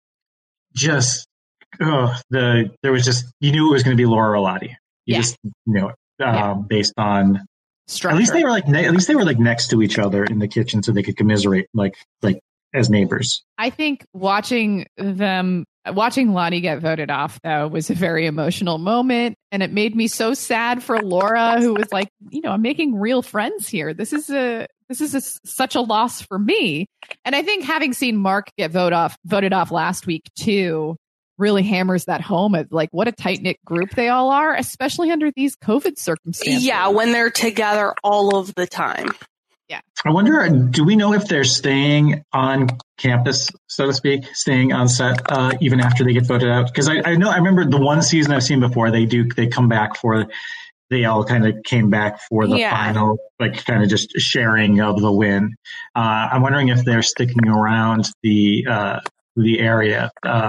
there was just, you knew it was going to be Laura or Lottie. You just knew it based on structure. At least they were like next to each other in the kitchen so they could commiserate like as neighbors. I think watching Lottie get voted off, though, was a very emotional moment. And it made me so sad for Laura, who was like, I'm making real friends here. This is such a loss for me. And I think having seen Mark get voted off last week, too, really hammers that home of like what a tight-knit group they all are, especially under these COVID circumstances. Yeah, when they're together all of the time. Yeah. I wonder, do we know if they're staying on campus, so to speak, staying on set even after they get voted out? Because I remember the one season I've seen before, they come back they all kind of came back for the final, like kind of just sharing of the win. I'm wondering if they're sticking around the area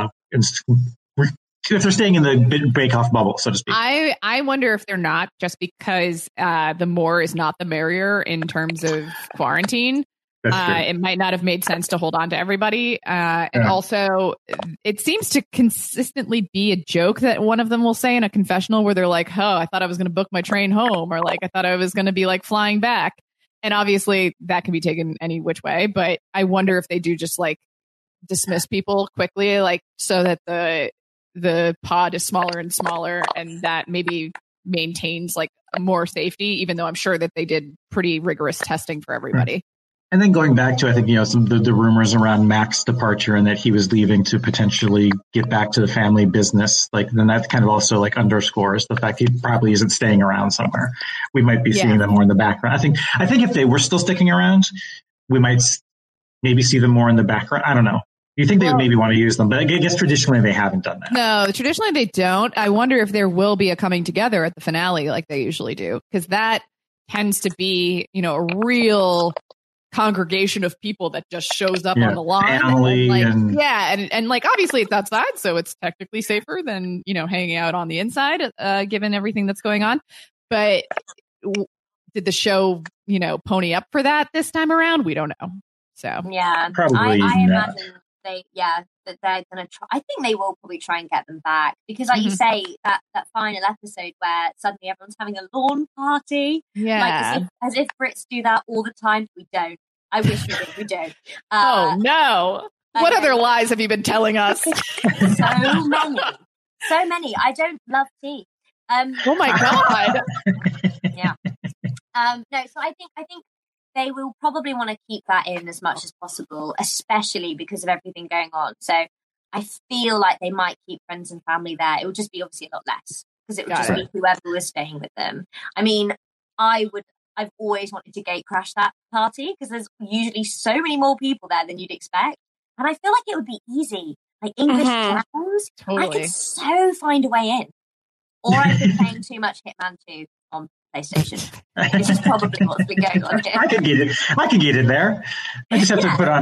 if they're staying in the bake-off bubble, so to speak. I wonder if they're not, just because the more is not the merrier in terms of quarantine. It might not have made sense to hold on to everybody. And also, it seems to consistently be a joke that one of them will say in a confessional where they're like, oh, I thought I was going to book my train home, or like, I thought I was going to be like flying back. And obviously that can be taken any which way, but I wonder if they do just like dismiss people quickly, like so that the pod is smaller and smaller, and that maybe maintains like more safety, even though I'm sure that they did pretty rigorous testing for everybody. And then going back to, I think, some of the rumors around Mac's departure and that he was leaving to potentially get back to the family business, like then that kind of also like underscores the fact he probably isn't staying around somewhere. We might be seeing them more in the background. I think if they were still sticking around, we might maybe see them more in the background. I don't know. You think they would maybe want to use them, but I guess traditionally they haven't done that. No, traditionally they don't. I wonder if there will be a coming together at the finale like they usually do, because that tends to be, a real congregation of people that just shows up on the lawn. Family and like obviously it's outside, so it's technically safer than, hanging out on the inside, given everything that's going on. But did the show, pony up for that this time around? We don't know. So yeah, probably I imagine that they're going to try. I think they will probably try and get them back, because like you say, that final episode where suddenly everyone's having a lawn party, like as if Brits do that all the time. We don't. I wish we did. We don't. Oh no! What other lies have you been telling us? So many. I don't love tea. Oh my god! Yeah. No. So I think they will probably want to keep that in as much as possible, especially because of everything going on. So I feel like they might keep friends and family there. It would just be obviously a lot less because it would just be whoever was staying with them. I mean, I've always wanted to gate crash that party because there's usually so many more people there than you'd expect. And I feel like it would be easy. Like English Dragons, I could so find a way in. Or I've been playing too much Hitman 2 on PlayStation. This is probably what's been going on here. I could get in there. I just have to put on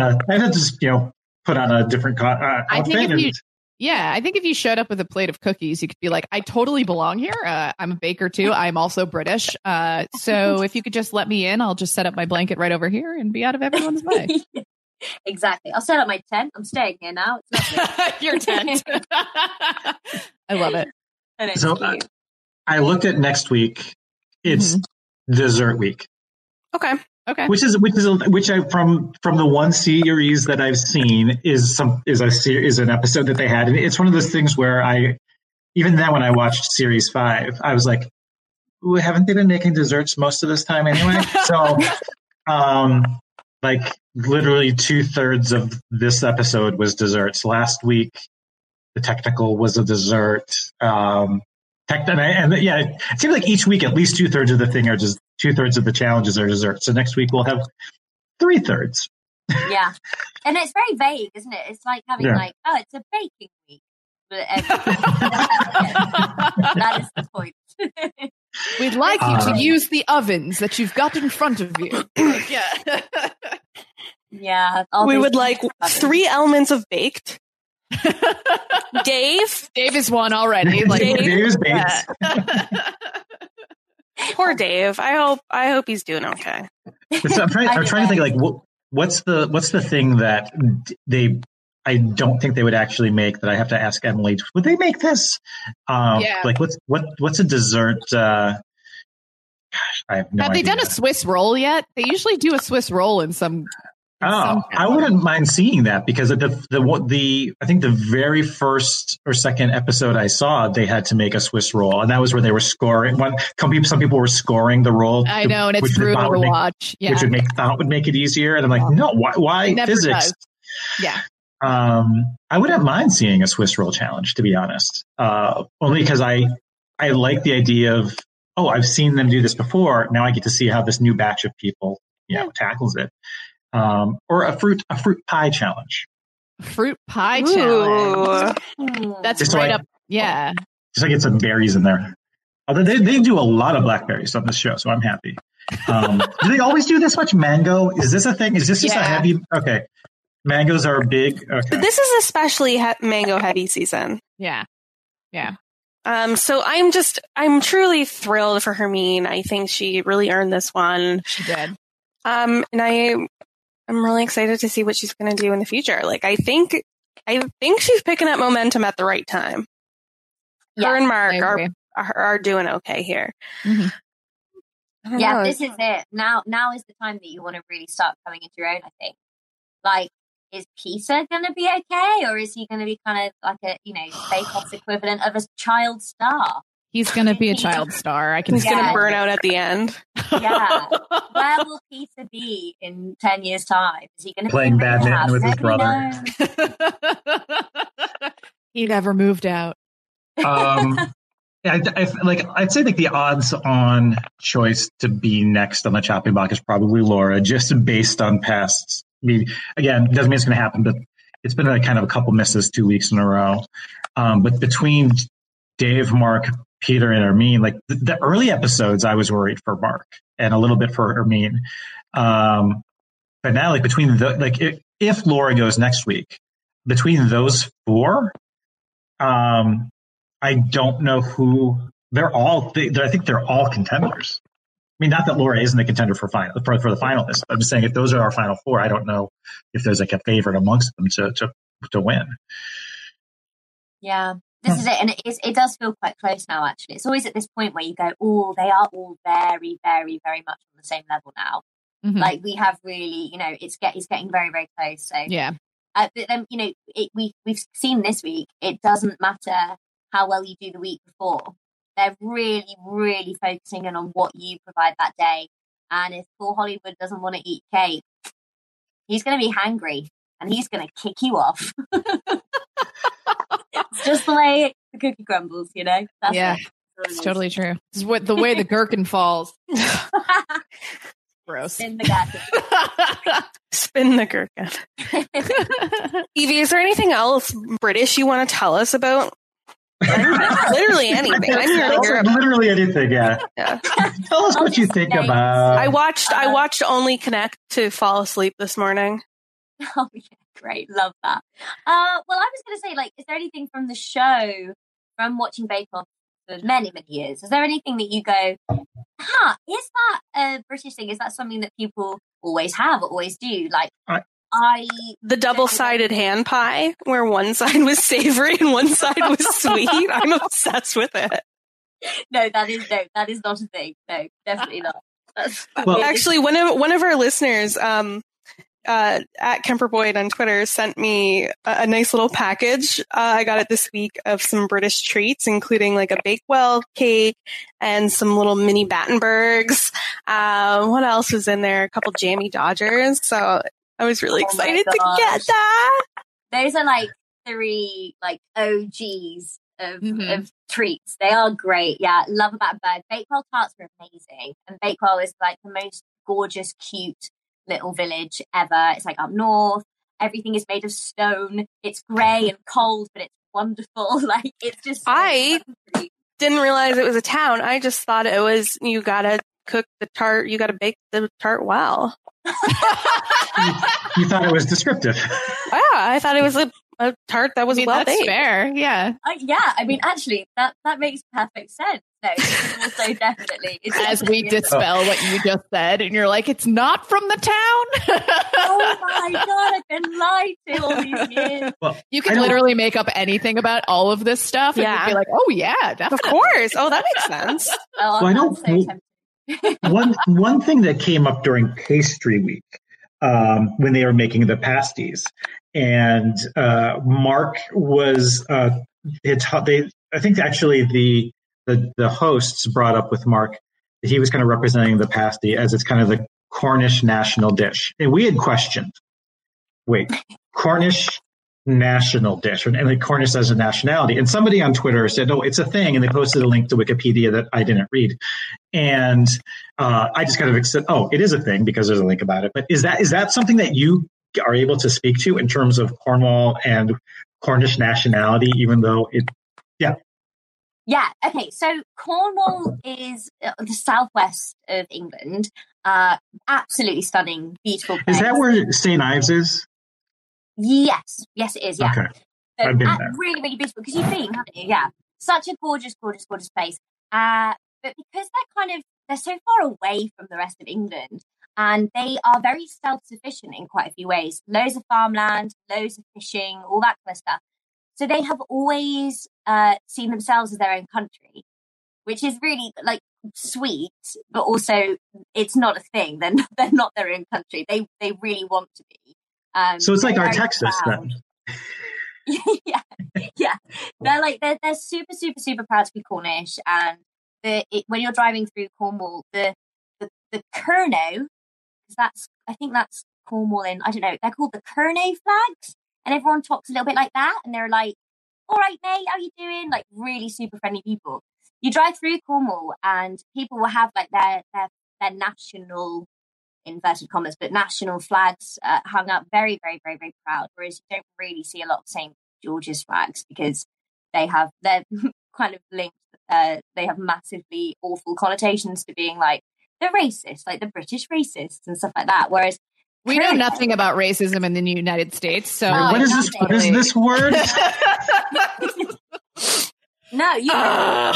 a different outfit. I think if you showed up with a plate of cookies, you could be like, I totally belong here. I'm a baker too. I'm also British. So if you could just let me in, I'll just set up my blanket right over here and be out of everyone's way. Exactly. I'll set up my tent. I'm staying here now. It's your tent. I love it. So I looked at next week. It's dessert week. Okay. Which I from the one series that I've seen is an episode that they had, and it's one of those things where even then when I watched series 5, I was like, ooh, haven't they been making desserts most of this time anyway? So, like literally 2/3 of this episode was desserts. Last week, the technical was a dessert. It seems like each week at least 2/3 of the thing are just 2/3 of the challenges are dessert. So next week we'll have 3/3. Yeah, and it's very vague, isn't it? It's like having it's a baking week. But, that is the point. We'd like you to use the ovens that you've got in front of you. Yeah. We would like 3 elements of baked. Dave is one already. Dave is baked. Poor Dave. I hope he's doing okay. I'm trying to think like what's the thing that I don't think they would actually make that I have to ask Emily. Would they make this? Like what's a dessert? Gosh, I have no idea. Have they done a Swiss roll yet? They usually do a Swiss roll in some. I wouldn't mind seeing that because I think the very first or second episode I saw, they had to make a Swiss roll, and that was where they were scoring. Some people were scoring the roll. I know, and it's brutal to watch. Which would make it easier, and I'm like, no, why physics? Does. Yeah. I wouldn't mind seeing a Swiss roll challenge, to be honest. Only because I like the idea of, I've seen them do this before. Now I get to see how this new batch of people, tackles it. Or a fruit pie challenge. Fruit pie challenge. That's just right up. Yeah. Just get some berries in there. Although they do a lot of blackberries on this show, so I'm happy. Do they always do this much mango? Is this a thing? Is this just a heavy? Okay. Mangoes are big. Okay. This is especially mango heavy season. Yeah. Yeah. So I'm truly thrilled for Hermine. I think she really earned this one. She did. And I'm really excited to see what she's going to do in the future. Like, I think she's picking up momentum at the right time. Yeah, her and Mark are doing okay here. Mm-hmm. This is it. Now is the time that you want to really start coming into your own, I think. Like, is Peter going to be okay? Or is he going to be kind of like a, Bake Off's equivalent of a child star? He's going to be a child star. He's going to burn out at the end. Yeah. Where will Peter be in 10 years' time? Is he going to playing badminton with his brother? He never moved out. I'd say like the odds-on choice to be next on the chopping block is probably Laura, just based on past. I mean, again, it doesn't mean it's going to happen, but it's been kind of a couple misses 2 weeks in a row. But between Dave, Mark, Peter, and Hermine, like the early episodes, I was worried for Mark and a little bit for Hermine. But now, like between if Laura goes next week, between those 4, I don't know who they're all. I think they're all contenders. I mean, not that Laura isn't a contender for the finalists. But I'm just saying if those are our final 4, I don't know if there's like a favorite amongst them to win. Yeah. This is it, and it does feel quite close now, actually. It's always at this point where you go, they are all very, very, very much on the same level now. Mm-hmm. Like, we have really, it's getting very, very close. So yeah. But then, we've seen this week, it doesn't matter how well you do the week before. They're really, really focusing in on what you provide that day. And if poor Hollywood doesn't want to eat cake, he's going to be hangry and he's going to kick you off. It's just the way the cookie crumbles, you know? That's yeah, it's totally true. This is what the way the gherkin falls. Gross. Spin the gherkin. Spin the gherkin. Evie, is there anything else British you want to tell us about? Literally anything. I'm here to hear about. Literally anything, yeah. Tell us what you think about. I watched Only Connect to fall asleep this morning. Oh yeah, great, love that. Well, I was going to say, like, is there anything from the show, from watching Bake Off for many years? Is there anything that you go, is that a British thing? Is that something that people always have, or always do? Like, the double-sided hand pie, where one side was savory and one side was sweet. I'm obsessed with it. No, that is not a thing. No, definitely not. Actually, one of our listeners, at Kemper Boyd on Twitter, sent me a nice little package. I got it this week of some British treats, including like a Bakewell cake and some little mini Battenbergs. What else was in there? A couple Jammy Dodgers. So I was really excited to get that. Those are like 3 like OGs of treats. They are great. Yeah, love a Battenberg. Bakewell tarts are amazing, and Bakewell is like the most gorgeous, cute little village ever. It's like up north. Everything is made of stone. It's grey and cold, but it's wonderful. Like, it's just I didn't realize it was a town. I just thought it was, you gotta cook the tart, you gotta bake the tart well. You thought it was descriptive. Yeah, I thought it was a tart that was well that's baked. fair. Yeah. I mean, actually, that makes perfect sense. No, also definitely. As we dispel what you just said, and you're like, it's not from the town. Oh my God, I've been lied to all these years. Well, you can literally make up anything about all of this stuff, and you'd be like, oh yeah, definitely. Of course. Oh, that makes sense. Oh, I don't. One thing that came up during pastry week, when they were making the pasties, and Mark was I think actually the hosts brought up with Mark that he was kind of representing the pasty as it's kind of the Cornish national dish, and we had questioned, wait, Cornish national dish, and like Cornish as a nationality, and somebody on Twitter said, "Oh, it's a thing," and they posted a link to Wikipedia that I didn't read, and I just kind of said, "Oh, it is a thing," because there's a link about it. But is that something that you are able to speak to in terms of Cornwall and Cornish nationality, even though it, Yeah, okay, so Cornwall is the southwest of England. Absolutely stunning, beautiful place. Is that where St. Ives is? Yes, it is, yeah. Okay, So, I've been there. Really, really beautiful, because you've been, haven't you? Yeah. Such a gorgeous place. But because they're so far away from the rest of England, and they are very self-sufficient in quite a few ways. Loads of farmland, loads of fishing, all that kind of stuff. So they have always seen themselves as their own country, which is really like sweet, but also it's not a thing. They're not their own country. They really want to be. So it's like our Texas proud. then. yeah. They're super, super, super proud to be Cornish. And when you're driving through Cornwall, the Kernow, because I think that's Cornwall in, I don't know, they're called the Kernow flags. And everyone talks a little bit like that. And they're like, all right, mate, how you doing? Like, really super friendly people. You drive through Cornwall and people will have like their national, inverted commas, but national flags hung up, very, very, very, very proud. Whereas you don't really see a lot of St. George's flags because they're kind of linked. They have massively awful connotations to being like the racist, like the British racists and stuff like that. Whereas we know nothing about racism in the United States. So what is this? What is this word? No, you. Yeah.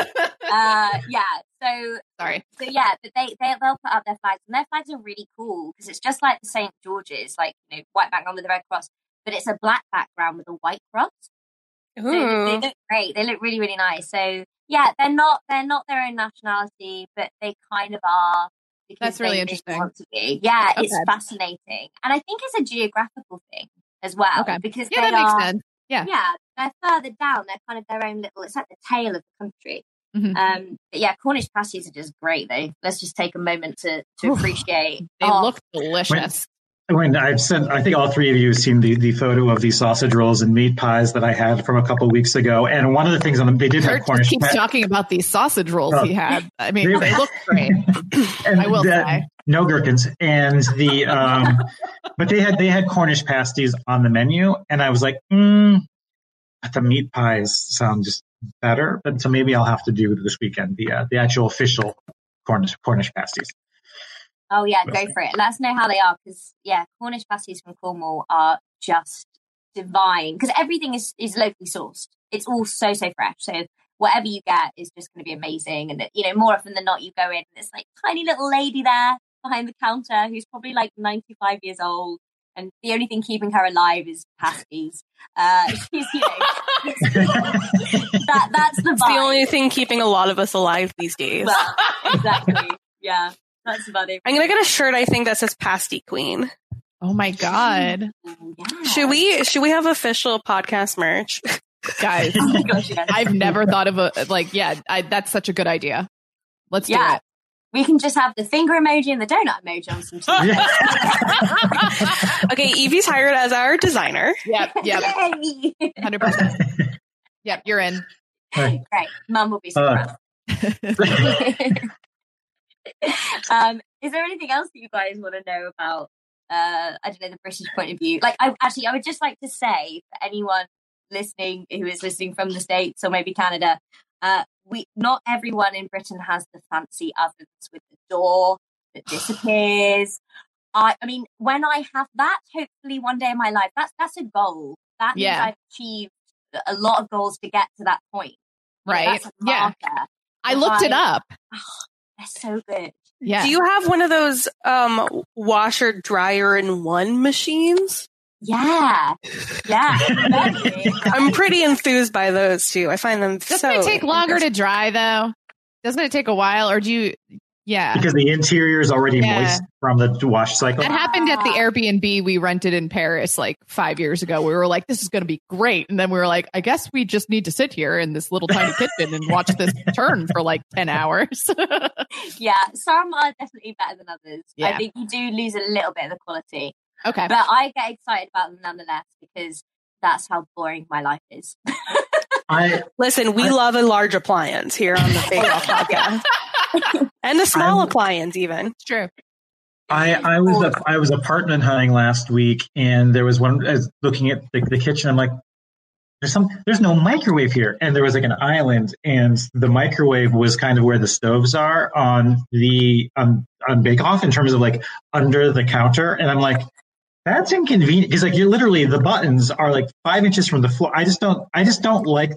So sorry. So yeah, but they'll put up their flags, and their flags are really cool because it's just like the St. George's, like, you know, white background with the red cross, but it's a black background with a white cross. So they look great. They look really, really nice. So yeah, they're not their own nationality, but they kind of are. That's really interesting. Want to be. Yeah, okay. It's fascinating, and I think it's a geographical thing as well. Okay. Because that makes sense. Yeah, they're further down. They're kind of their own little. It's like the tail of the country. Mm-hmm. But yeah, Cornish pasties are just great though. Let's just take a moment to appreciate. They look delicious. When I've sent, I think all three of you have seen the photo of these sausage rolls and meat pies that I had from a couple of weeks ago. And one of the things on them, they did have Cornish. Keeps talking about these sausage rolls he had. I mean, they look great. And I will say. No gherkins. And but they had Cornish pasties on the menu. And I was like, but the meat pies sound just better. But so maybe I'll have to do this weekend, the actual official Cornish pasties. Oh yeah, go for it. Let us know how they are, because Cornish pasties from Cornwall are just divine. Because everything is locally sourced. It's all so fresh. So whatever you get is just going to be amazing. And more often than not, you go in and there's like tiny little lady there behind the counter who's probably like 95 years old, and the only thing keeping her alive is pasties. She's that's the vibe. It's the only thing keeping a lot of us alive these days. Well, exactly. Yeah. That's about it. I'm gonna get a shirt, I think, that says Pasty Queen. Oh my God. Yeah. Should we have official podcast merch? Guys, I've never thought of that's such a good idea. Let's do it. We can just have the finger emoji and the donut emoji on some Okay, Evie's hired as our designer. Yep. 100%. Yep, you're in. Great. Mum will be surprised. Is there anything else that you guys want to know about I don't know, the British point of view? Like I would just like to say, for anyone listening who is listening from the States or maybe Canada, not everyone in Britain has the fancy ovens with the door that disappears. I mean, when I have that, hopefully one day in my life, that's a goal. That means I've achieved a lot of goals to get to that point. Right. I looked it up. They're so good. Yeah. Do you have one of those washer dryer in one machines? Yeah. Exactly. I'm pretty enthused by those too. I find them Doesn't it take longer to dry though? Doesn't it take a while, or do you? Yeah, because the interior is already moist from the wash cycle. That happened at the Airbnb we rented in Paris like 5 years ago. We were like, this is going to be great. And then we were like, I guess we just need to sit here in this little tiny kitchen and watch this turn for like 10 hours. Yeah, some are definitely better than others. Yeah. I think you do lose a little bit of the quality. Okay. But I get excited about them nonetheless because that's how boring my life is. Listen, we love a large appliance here on the Bake Off podcast. And a small appliance, even. It's true. I was apartment hunting last week, and there was one. I was looking at the kitchen. I'm like, there's no microwave here, and there was like an island, and the microwave was kind of where the stoves are on Bake Off in terms of like under the counter, and I'm like, that's inconvenient because like you're literally the buttons are like 5 inches from the floor. I just don't like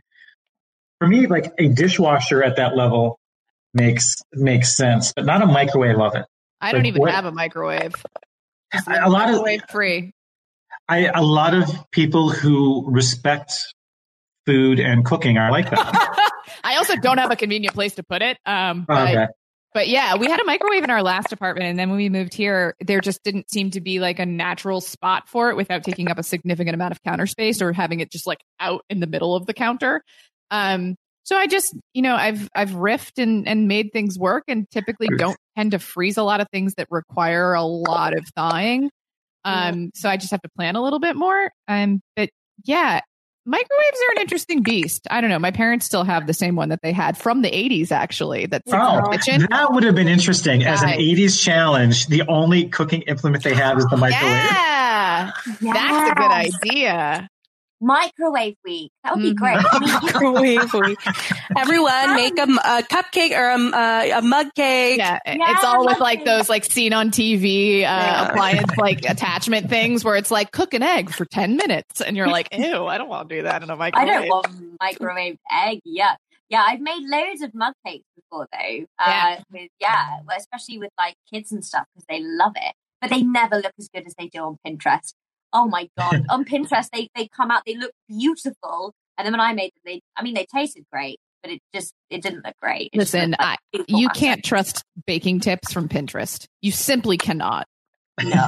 for me, like a dishwasher at that level makes sense, but not a microwave of it. I don't even have a microwave. A lot of microwave free. A lot of people who respect food and cooking are like that. I also don't have a convenient place to put it. But yeah, we had a microwave in our last apartment, and then when we moved here, there just didn't seem to be like a natural spot for it without taking up a significant amount of counter space or having it just like out in the middle of the counter. So I just, I've riffed and made things work, and typically don't tend to freeze a lot of things that require a lot of thawing. So I just have to plan a little bit more. But yeah, microwaves are an interesting beast. I don't know. My parents still have the same one that they had from the 80s, actually. That's in the kitchen. That would have been interesting. As an 80s challenge, the only cooking implement they have is the microwave. Yeah, that's a good idea. Microwave week. That would be great. Microwave week. Everyone make a cupcake or a mug cake. Yeah, it's all with like those like seen on TV appliance like attachment things where it's like cook an egg for 10 minutes and you're like, ew, I don't want to do that in a microwave. I don't want microwave egg. Yeah, I've made loads of mug cakes before though. Especially with like kids and stuff because they love it, but they never look as good as they do on Pinterest. Oh my God. On Pinterest, they come out, they look beautiful. And then when I made them, they tasted great, but it didn't look great. Listen, you can't trust baking tips from Pinterest. You simply cannot. No.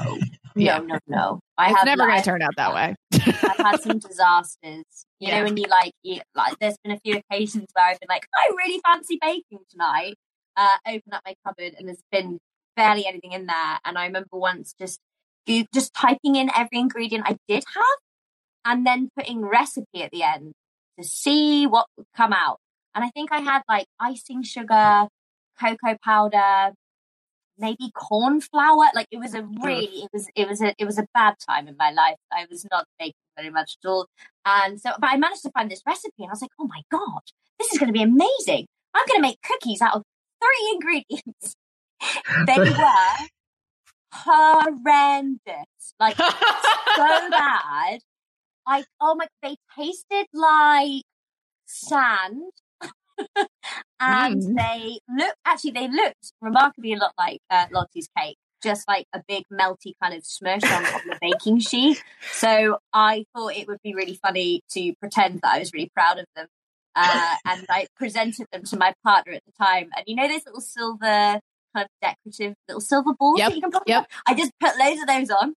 No. It's never going to turn out that way. I've had some disasters. You know, when you like, there's been a few occasions where I've been like, I really fancy baking tonight. Open up my cupboard and there's been barely anything in there. And I remember once just typing in every ingredient I did have and then putting recipe at the end to see what would come out. And I think I had like icing sugar, cocoa powder, maybe corn flour. Like it was a bad time in my life. I was not baking very much at all. And so, but I managed to find this recipe and I was like, oh my God, this is going to be amazing. I'm going to make cookies out of 3 ingredients. They were horrendous. Like so bad. They tasted like sand. And they looked remarkably a lot like Lottie's cake, just like a big melty kind of smush on the baking sheet. So I thought it would be really funny to pretend that I was really proud of them. And I presented them to my partner at the time. And you know those little silver kind of decorative little silver balls that you can put on? I just put loads of those on.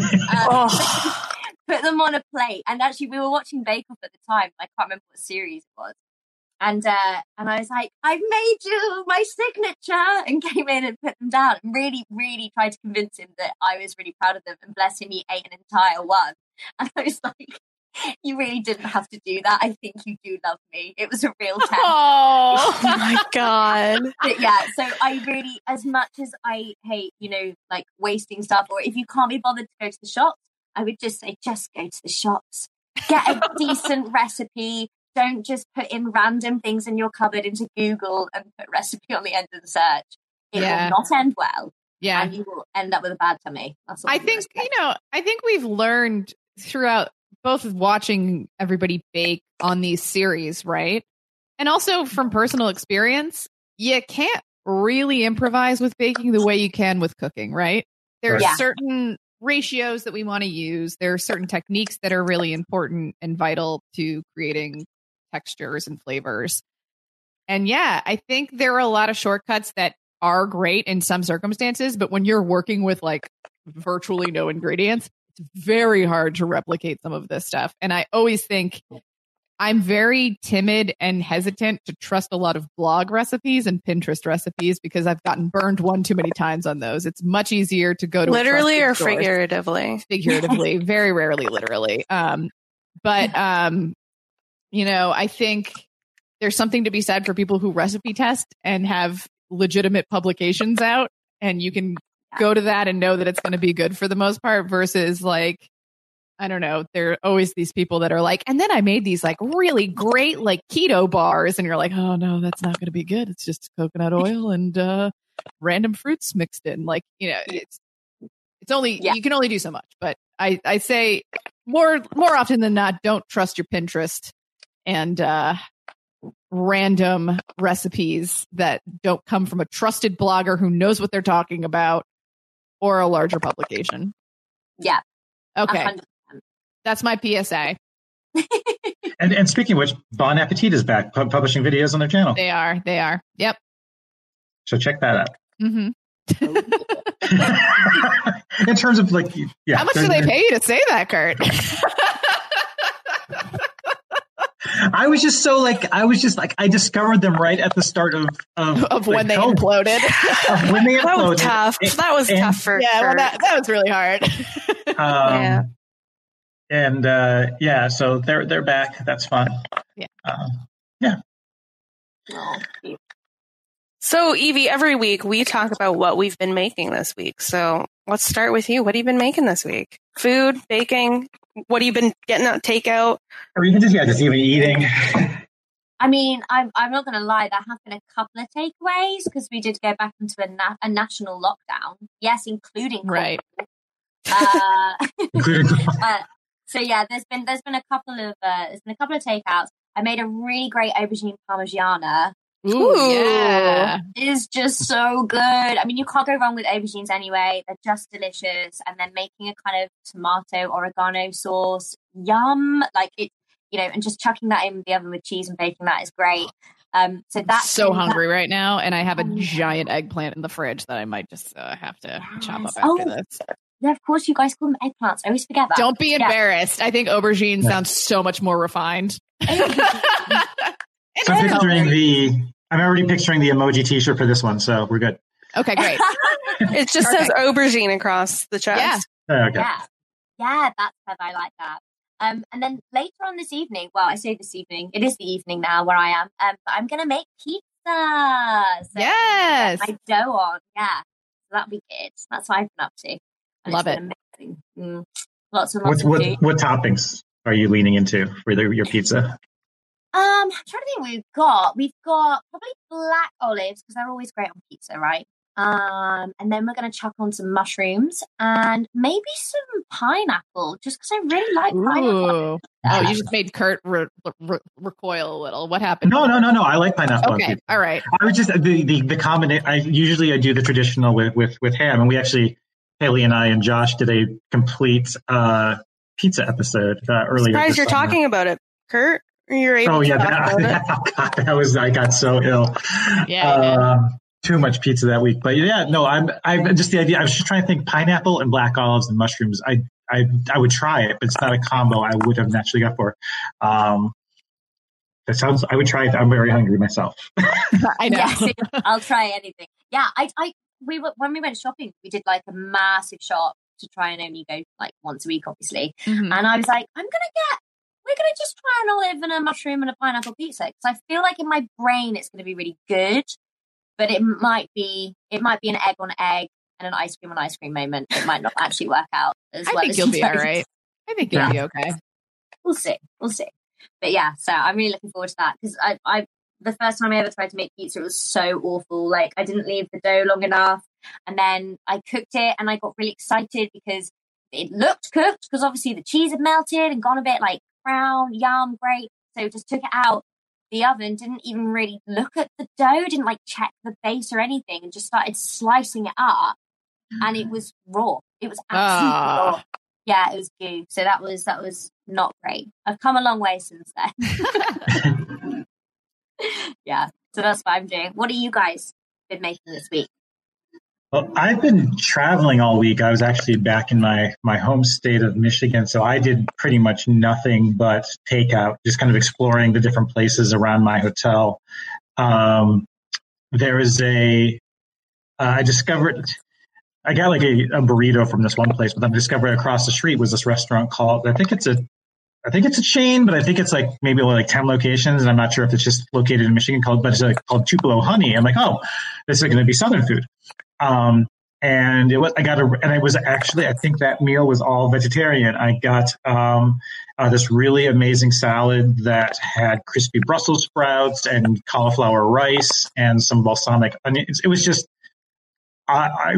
Put them on a plate. And actually we were watching Bake Off at the time. I can't remember what series it was. And I was like, I've made you my signature, and came in and put them down and really, really tried to convince him that I was really proud of them. And bless him, he ate an entire one. And I was like, you really didn't have to do that. I think you do love me. It was a real test. Oh my God. But yeah, so I really, as much as I hate, like wasting stuff, or if you can't be bothered to go to the shops, I would just say, just go to the shops. Get a decent recipe. Don't just put in random things in your cupboard into Google and put recipe on the end of the search. It will not end well. Yeah. And you will end up with a bad tummy. That's all I think we've learned throughout both of watching everybody bake on these series, right? And also from personal experience, you can't really improvise with baking the way you can with cooking, right? There are certain ratios that we want to use. There are certain techniques that are really important and vital to creating textures and flavors. And I think there are a lot of shortcuts that are great in some circumstances, but when you're working with like virtually no ingredients, it's very hard to replicate some of this stuff. And I always think I'm very timid and hesitant to trust a lot of blog recipes and Pinterest recipes because I've gotten burned one too many times on those. It's much easier to go to literally or stores. Figuratively, very rarely literally. I think there's something to be said for people who recipe test and have legitimate publications out, and you can go to that and know that it's going to be good for the most part versus like, I don't know, there are always these people that are like, and then I made these like really great like keto bars, and you're like, oh no, that's not going to be good. It's just coconut oil and random fruits mixed in. Like, it's only, you can only do so much, but I say more often than not, don't trust your Pinterest and random recipes that don't come from a trusted blogger who knows what they're talking about or a larger publication. Yeah. Okay. 100%. That's my PSA. And speaking of which, Bon Appetit is back publishing videos on their channel. They are. Yep. So check that out. Mm-hmm. In terms of like, how much do they pay you to say that, Kurt? I I discovered them right at the start of when they imploded. When they imploded. That was tough. That was tough for Kurt. Well, that was really hard. And so they're back. That's fun. Yeah. So Evie, every week we talk about what we've been making this week. So let's start with you. What have you been making this week? Food, baking? What have you been getting out takeout? Or even just even eating. I mean, I'm not going to lie. There have been a couple of takeaways because we did go back into a national lockdown. Yes, including right. So yeah, there's been a couple of takeouts. I made a really great aubergine parmigiana. Ooh, yeah. It is just so good. I mean, you can't go wrong with aubergines anyway. They're just delicious. And then making a kind of tomato oregano sauce. Yum. Like it, and just chucking that in the oven with cheese and baking that is great. So that's so hungry right now. And I have a giant eggplant in the fridge that I might just have to chop up after this. Yeah, of course you guys call them eggplants. I always forget that. Don't be embarrassed. I think aubergine sounds so much more refined. So I'm already picturing the emoji t-shirt for this one, so we're good. Okay, great. It just says aubergine across the chest. Yeah. Okay. Yeah, that's clever. I like that. And then later on this evening, well, I say this evening, it is the evening now where I am, but I'm going to make pizza. So yes. my dough on. Yeah. So that'll be good. That's what I've been up to. And love it. Amazing. Lots and lots of food. What toppings are you leaning into for your pizza? I'm trying to think what we've got probably black olives because they're always great on pizza, right? And then we're going to chuck on some mushrooms and maybe some pineapple, just because I really like pineapple. Oh, you just made Kurt recoil a little. What happened? No. I like pineapple. Okay, all right. I was just the combination. I do the traditional with ham, and we actually, Haley and I and Josh did a complete pizza episode earlier. Surprised you're talking about it, Kurt. You're able to talk about it. I got so ill. Yeah. Too much pizza that week, but I'm just the idea. I was just trying to think pineapple and black olives and mushrooms. I would try it, but it's not a combo I would have naturally got for. That sounds. I would try it. I'm very hungry myself. I know. Yeah, I'll try anything. Yeah, when we went shopping, we did like a massive shop to try and only go like once a week, obviously. Mm-hmm. And I was like, we're gonna just try an olive and a mushroom and a pineapple pizza because I feel like in my brain it's gonna be really good. But it might be an egg on egg and an ice cream on ice cream moment. It might not actually work out as well. I think you'll be all right. I think you'll be okay. We'll see. But yeah, so I'm really looking forward to that because I the first time I ever tried to make pizza, it was so awful. Like I didn't leave the dough long enough, and then I cooked it, and I got really excited because it looked cooked because obviously the cheese had melted and gone a bit like brown, yum, great. So just took it out the oven, didn't even really look at the dough, didn't like check the base or anything, and just started slicing it up, and it was raw. It was absolutely raw. Yeah, it was goo. So that was not great. I've come a long way since then. Yeah, so that's what I'm doing. What have you guys been making this week? Well, I've been traveling all week. I was actually back in my home state of Michigan, so I did pretty much nothing but takeout, just kind of exploring the different places around my hotel. There is I discovered, I got like a burrito from this one place, but then I discovered across the street was this restaurant called, I think it's a chain, but I think it's like maybe only like 10 locations, and I'm not sure if it's just located in Michigan, but it's like called Tupelo Honey. I'm like, oh, this is going to be Southern food. And it was actually, I think that meal was all vegetarian. I got this really amazing salad that had crispy Brussels sprouts and cauliflower rice and some balsamic onions. It was just, I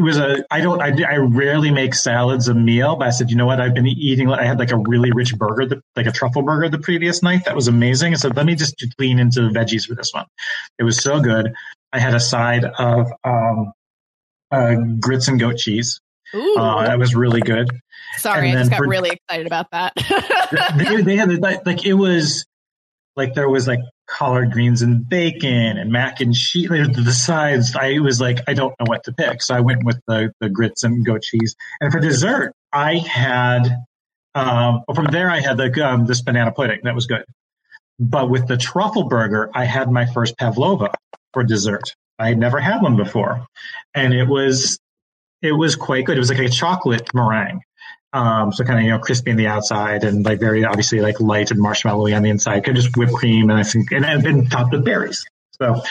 rarely make salads a meal, but I said, you know what? I've been eating, I had like a really rich burger, like a truffle burger the previous night. That was amazing. I said, let me just lean into the veggies for this one. It was so good. I had a side of, grits and goat cheese. Ooh. That was really good. Sorry, I just got really excited about that. they had like it was like there was like collard greens and bacon and mac and cheese. The sides, I was like, I don't know what to pick, so I went with the grits and goat cheese. And for dessert, I had from there I had this banana pudding that was good. But with the truffle burger, I had my first pavlova for dessert. I had never had one before, and it was quite good. It was like a chocolate meringue, so kind of crispy on the outside and like very obviously like light and marshmallowy on the inside. Kind of just whipped cream, and I've been topped with berries. So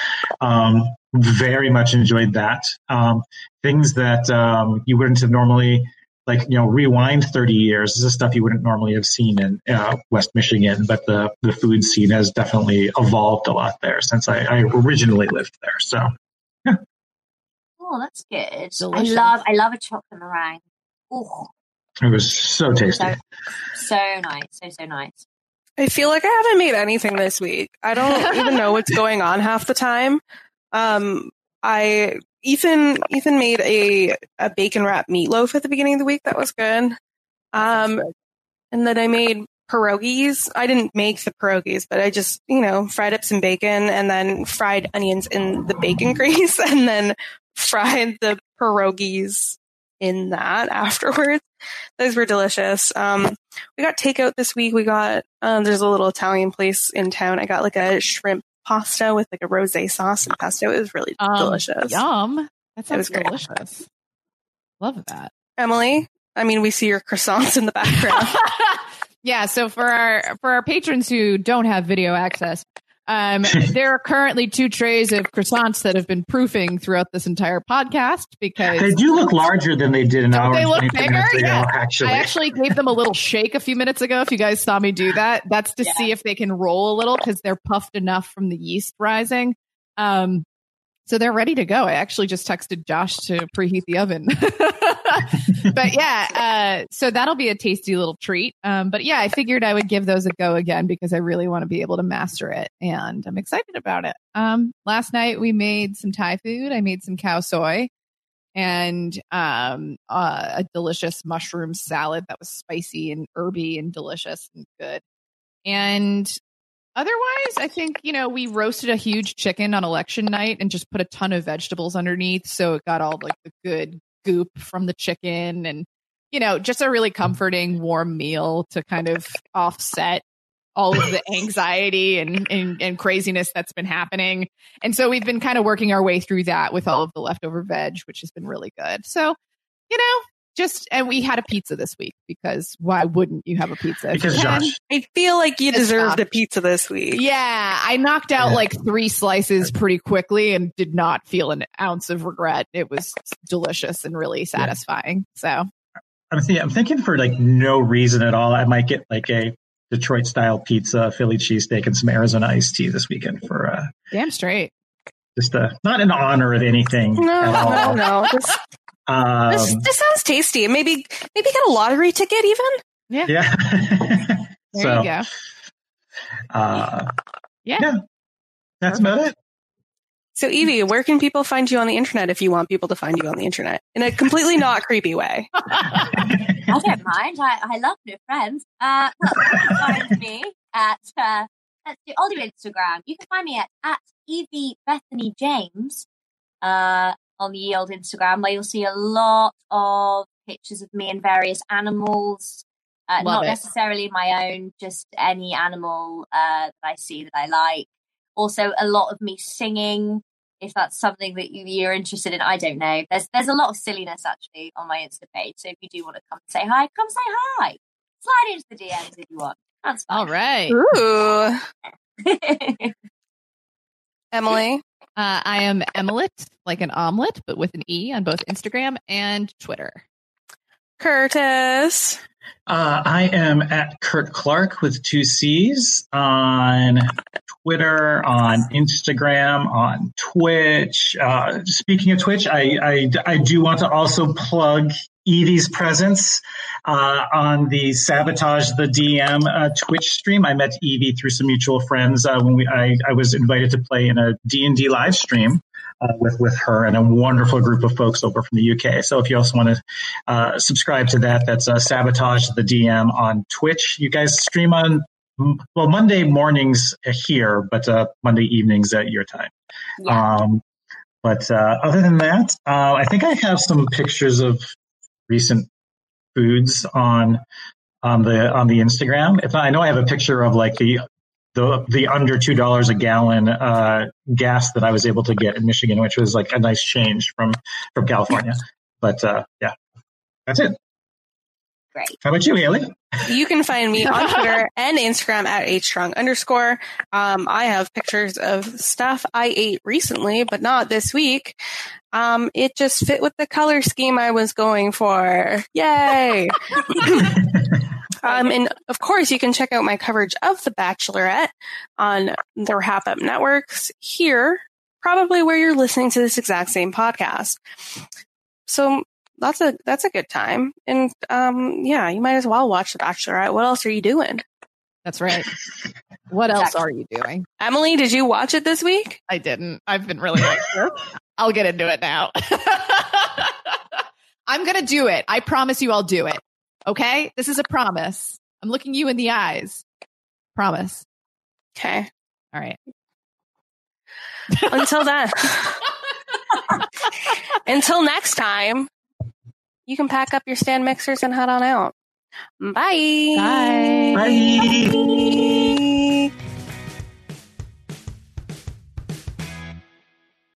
very much enjoyed that. Things that you wouldn't have normally rewind 30 years. This is stuff you wouldn't normally have seen in West Michigan, but the food scene has definitely evolved a lot there since I originally lived there. So, yeah. Oh, that's good. Delicious. I love a chocolate meringue. Ooh. It was so tasty. So nice. So nice. I feel like I haven't made anything this week. I don't even know what's going on half the time. Ethan made a bacon wrap meatloaf at the beginning of the week. That was good. And then I made pierogies. I didn't make the pierogies, but I just, fried up some bacon and then fried onions in the bacon grease and then fried the pierogies in that afterwards. Those were delicious. We got takeout this week. We got, there's a little Italian place in town. I got like a shrimp pasta with like a rosé sauce and pesto. It was really delicious. Yum. That sounds delicious. Love that. Emily, I mean, we see your croissants in the background. Yeah. So for our patrons who don't have video access, there are currently 2 trays of croissants that have been proofing throughout this entire podcast because they do look larger than they did an hour. They look bigger. Ago, yeah. actually. I actually gave them a little shake a few minutes ago. If you guys saw me do that, that's to see if they can roll a little because they're puffed enough from the yeast rising. So they're ready to go. I actually just texted Josh to preheat the oven. But yeah, so that'll be a tasty little treat. But yeah, I figured I would give those a go again because I really want to be able to master it. And I'm excited about it. Last night we made some Thai food. I made some cow soy and a delicious mushroom salad that was spicy and herby and delicious and good. And otherwise, I think, we roasted a huge chicken on election night and just put a ton of vegetables underneath. So it got all like the good goop from the chicken and, just a really comforting, warm meal to kind of offset all of the anxiety and craziness that's been happening. And so we've been kind of working our way through that with all of the leftover veg, which has been really good. So, and we had a pizza this week because why wouldn't you have a pizza? Because Josh, I feel like you deserved a pizza this week. Yeah, I knocked out like 3 slices pretty quickly and did not feel an ounce of regret. It was delicious and really satisfying. So I'm thinking for like no reason at all, I might get like a Detroit style pizza, Philly cheesesteak, and some Arizona iced tea this weekend for damn straight. Just not in honor of anything. No. This sounds tasty. Maybe get a lottery ticket even. Yeah. There you go. Yeah. That's about it. So Evie, where can people find you on the internet if you want people to find you on the internet in a completely not creepy way? I don't mind. I love new friends. Well, you can find me at I'll do Instagram. You can find me at Evie Bethany James. On the old Instagram, where you'll see a lot of pictures of me and various animals. Not necessarily my own, just any animal that I see that I like. Also, a lot of me singing, if that's something that you're interested in. I don't know. There's a lot of silliness, actually, on my Insta page. So if you do want to come say hi, come say hi. Slide into the DMs if you want. That's fine. All right. Ooh. Emily? I am Emilet, like an omelet, but with an E on both Instagram and Twitter. Curtis. I am at Kurt Clark with 2 C's on Twitter, on Instagram, on Twitch. Speaking of Twitch, I do want to also plug Evie's presence on the Sabotage the DM Twitch stream. I met Evie through some mutual friends when I was invited to play in a D&D live stream with her and a wonderful group of folks over from the UK. So if you also want to subscribe to that, that's Sabotage the DM on Twitch. You guys stream on, Monday mornings here, but Monday evenings at your time. Yeah. But other than that, I think I have some pictures of recent foods on the Instagram. If I know I have a picture of like the under $2 a gallon gas that I was able to get in Michigan, which was like a nice change from California. But yeah, that's it. Great. How about you, Haley? You can find me on Twitter and Instagram at @strong_. I have pictures of stuff I ate recently, but not this week. It just fit with the color scheme I was going for. Yay! And of course, you can check out my coverage of The Bachelorette on the Wrap Up Networks here, probably where you're listening to this exact same podcast. So that's a good time. And yeah, you might as well watch The Bachelorette. What else are you doing? That's right. What else are you doing? Emily, did you watch it this week? I didn't. I've been really I'll get into it now. I'm going to do it. I promise you I'll do it. Okay? This is a promise. I'm looking you in the eyes. Promise. Okay. All right. Until then. Until next time, you can pack up your stand mixers and head on out. Bye. Bye. Bye.